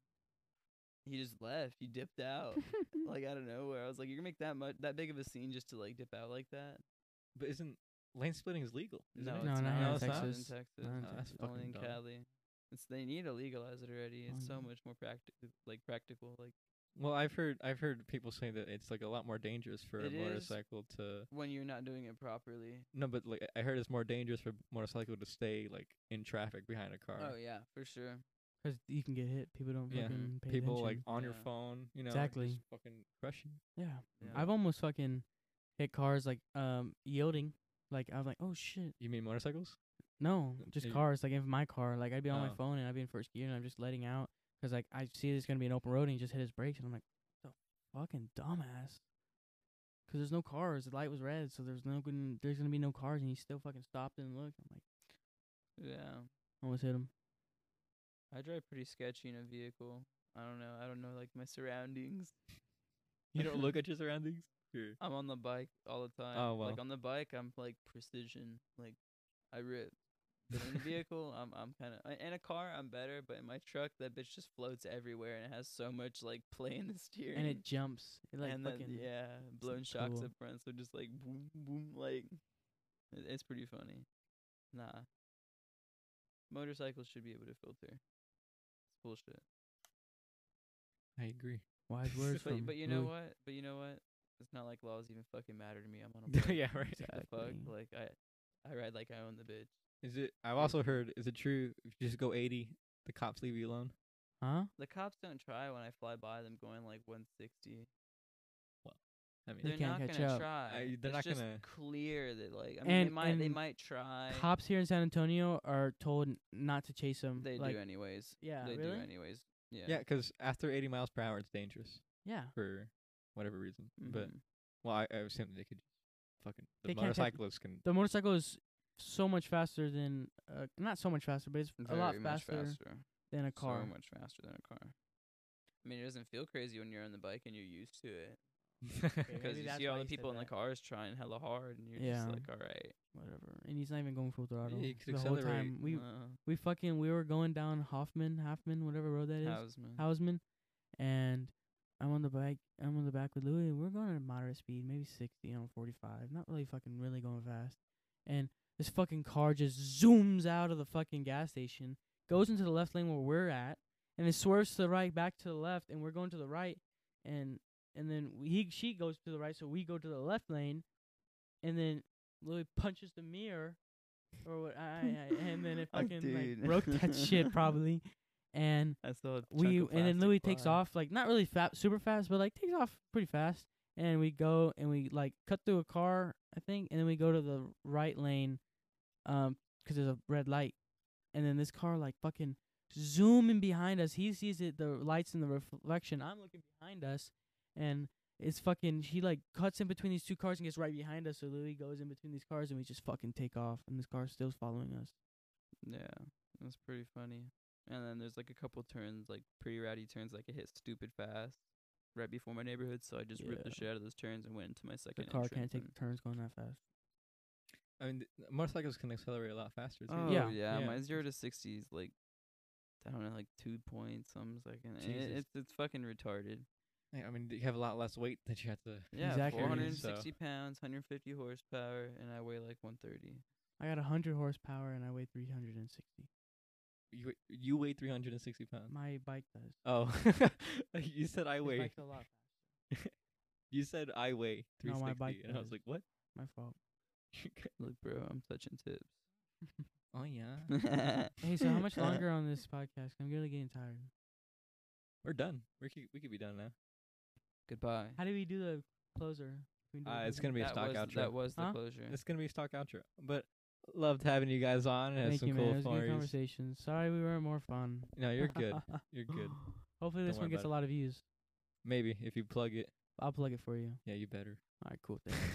he just left. He dipped out, like out of nowhere. I was like, "You're gonna make that much, that big of a scene just to like dip out like that?" But isn't lane splitting is legal? Isn't No, it? No, it's not not. here in It's not Texas. in Texas. Not in Oh, that's Texas. Only fucking in dumb. Cali. It's they need to legalize it already. It's so Mhm. much more practical, like practical. Like Well, I've heard I've heard people say that it's like a lot more dangerous for It a is. motorcycle to when you're not doing it properly. no, but like I heard it's more dangerous for motorcycle to stay like in traffic behind a car. Oh yeah, for sure. 'Cause you can get hit. People don't Yeah. fucking pay People like attention. on your Yeah. phone, you know, Exactly. just fucking crush you. Yeah. Yeah. I've almost fucking hit cars like um yielding. Like I'm like, oh shit. You mean motorcycles? No, just you- cars. Like in my car, like I'd be on my Oh. phone and I'd be in first gear and I'm just letting out 'cause like I see there's gonna be an open road and he just hit his brakes and I'm like, the fucking dumbass. 'Cause there's no cars. The light was red, so there's no good. There's gonna be no cars and he still fucking stopped and looked. I'm like, Yeah, almost hit him. I drive pretty sketchy in a vehicle. I don't know. I don't know like my surroundings. You don't look at your surroundings? Sure. I'm on the bike all the time. Oh, well. Like on the bike, I'm like precision. Like I rip. But in a vehicle, I'm I'm kind of in a car. I'm better, but in my truck, that bitch just floats everywhere and it has so much like play in the steering. And it jumps. It like and then, fucking yeah, blown shocks cool. up front, so just like boom, boom, like it, it's pretty funny. Nah, motorcycles should be able to filter. It's bullshit. I agree. wise words But from but you know Louis. what? But you know what? It's not like laws even fucking matter to me. I'm on a bike. Yeah, right. The fuck? Exactly. Like I, I ride like I own the bitch. Is it? I've also heard. Is it true? If you just go eighty, the cops leave you alone. Huh? The cops don't try when I fly by them going like one sixty. I mean, They They're can't not catch gonna up. try. I- they're it's not just gonna- clear that like I mean they And- might they and might try. Cops here in San Antonio are told n- not to chase them. They like, do anyways. Yeah, they really? do anyways. Yeah. yeah, 'cause after eighty miles per hour, it's dangerous Yeah. for whatever reason. But Mhm. well, I, I assume they could just fucking the They can't catch- motorcyclists can. The motorcycle is so much faster than uh, not so much faster, but it's a lot Very much faster, faster. than a car. So much faster than a car. I mean, it doesn't feel crazy when you're on the bike and you're used to it. Because maybe you that's see why all the he said people in the that. cars trying hella hard, and you're Yeah. just like, all right. Whatever. And he's not even going full throttle. you could the whole accelerate. time we uh, we fucking we were going down Hoffman, Hoffman, whatever road that is, Hausman. Hausman, and I'm on the bike. I'm on the back with Louis. And we're going at a moderate speed, maybe sixty on forty-five. Not really fucking really going fast. And this fucking car just zooms out of the fucking gas station, goes into the left lane where we're at, and it swerves to the right, back to the left, and we're going to the right, and and then we, he she goes to the right, so we go to the left lane, and then Louis punches the mirror, or what? I, I and then it Oh, fucking like dude. broke that shit probably, and I saw a we chunk of and then plastic Louis takes fly. off like not really fast, super fast, but like takes off pretty fast, and we go and we like cut through a car, I think, and then we go to the right lane, um, 'cause there's a red light, and then this car like fucking zooming behind us. He sees it, the lights in the reflection. I'm looking behind us, and it's fucking. He like cuts in between these two cars and gets right behind us. So Louis goes in between these cars, and we just fucking take off, and this car's still following us. Yeah, that's pretty funny. And then there's like a couple turns, like pretty ratty turns, like it hit stupid fast right before my neighborhood. So I just ripped the Yeah. shit out of those turns and went into my The second. car can't entrance take and- turns going that fast. I mean, th- motorcycles can accelerate a lot faster too. Oh Yeah. yeah, Yeah. my zero to sixty is like I don't know, like two point some second. And it, Jesus. it's it's fucking retarded. Yeah, I mean, you have a lot less weight that you have to. Yeah, Exactly. four hundred and sixty So- pounds, one hundred fifty horsepower, and I weigh like one thirty. I got a hundred horsepower and I weigh three hundred and sixty. You wei- you weigh three hundred and sixty pounds. My bike does. Oh, you said I This weigh. bike's a lot faster. You said I weigh three No, sixty, my bike and I was does. like, what? My fault. Look, bro, I'm touching tips. Oh yeah, Hey, so how much longer on this podcast? I'm really getting tired. we're done. We could we could be done now. Goodbye. How do we do the closer? Can we do Uh, the it's closer? gonna be a that stock was, outro. That was the Huh? closure. It's gonna be a stock outro. But loved having you guys on. It has Thank some you, cool man. It was a good stories. conversation. Sorry we weren't more fun. No, you're good. You're good. Hopefully Don't this worry one gets about a it. lot of views. Maybe if you plug it. I'll plug it for you. Yeah, you better. All right, cool. Thanks.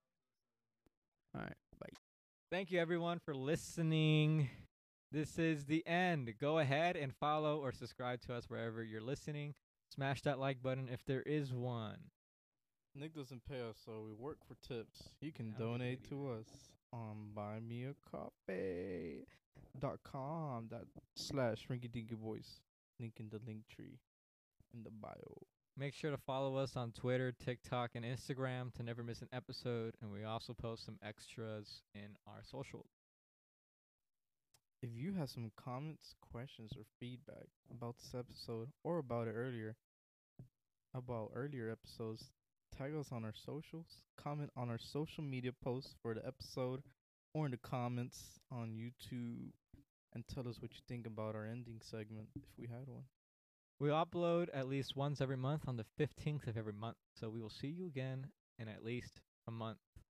All right, bye. Thank you everyone for listening. This is the end. Go ahead and follow or subscribe to us wherever you're listening. Smash that like button if there is one. Nick doesn't pay us, so we work for tips. You can Howdy, donate baby. to us on buymeacoffee dot com dot slash rinky dinky boys. Link in the link tree in the bio. Make sure to follow us on Twitter, TikTok, and Instagram to never miss an episode. And we also post some extras in our socials. If you have some comments, questions, or feedback about this episode or about it earlier, about earlier episodes, tag us on our socials, comment on our social media posts for the episode, or in the comments on YouTube, and tell us what you think about our ending segment if we had one. We upload at least once every month on the fifteenth of every month. So we will see you again in at least a month.